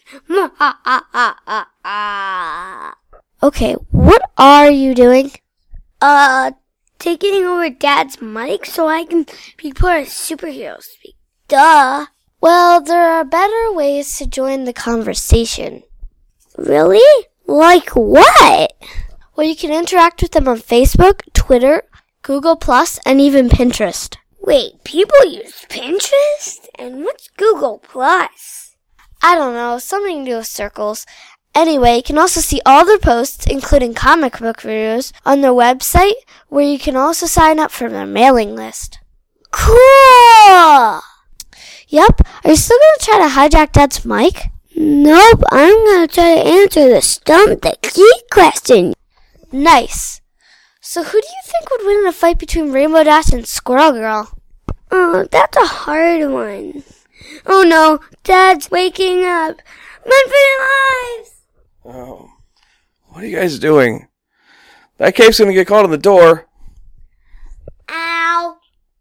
Okay, what are you doing? Uh, taking over Dad's mic so I can be part of superhero speak. Duh. Well, there are better ways to join the conversation. Really? Like what? Well, you can interact with them on Facebook, Twitter, Google Plus, and even Pinterest. Wait, people use Pinterest? And what's Google Plus? I don't know, something to do with circles. Anyway, you can also see all their posts, including comic book reviews, on their website, where you can also sign up for their mailing list. Cool! Yep, are you still going to try to hijack Dad's mic? Nope, I'm going to try to answer the stump the key question. Nice. So who do you think would win in a fight between Rainbow Dash and Squirrel Girl? Oh, that's a hard one. Oh no, Dad's waking up. Run for your lives! Oh, what are you guys doing? That cape's gonna get caught in the door.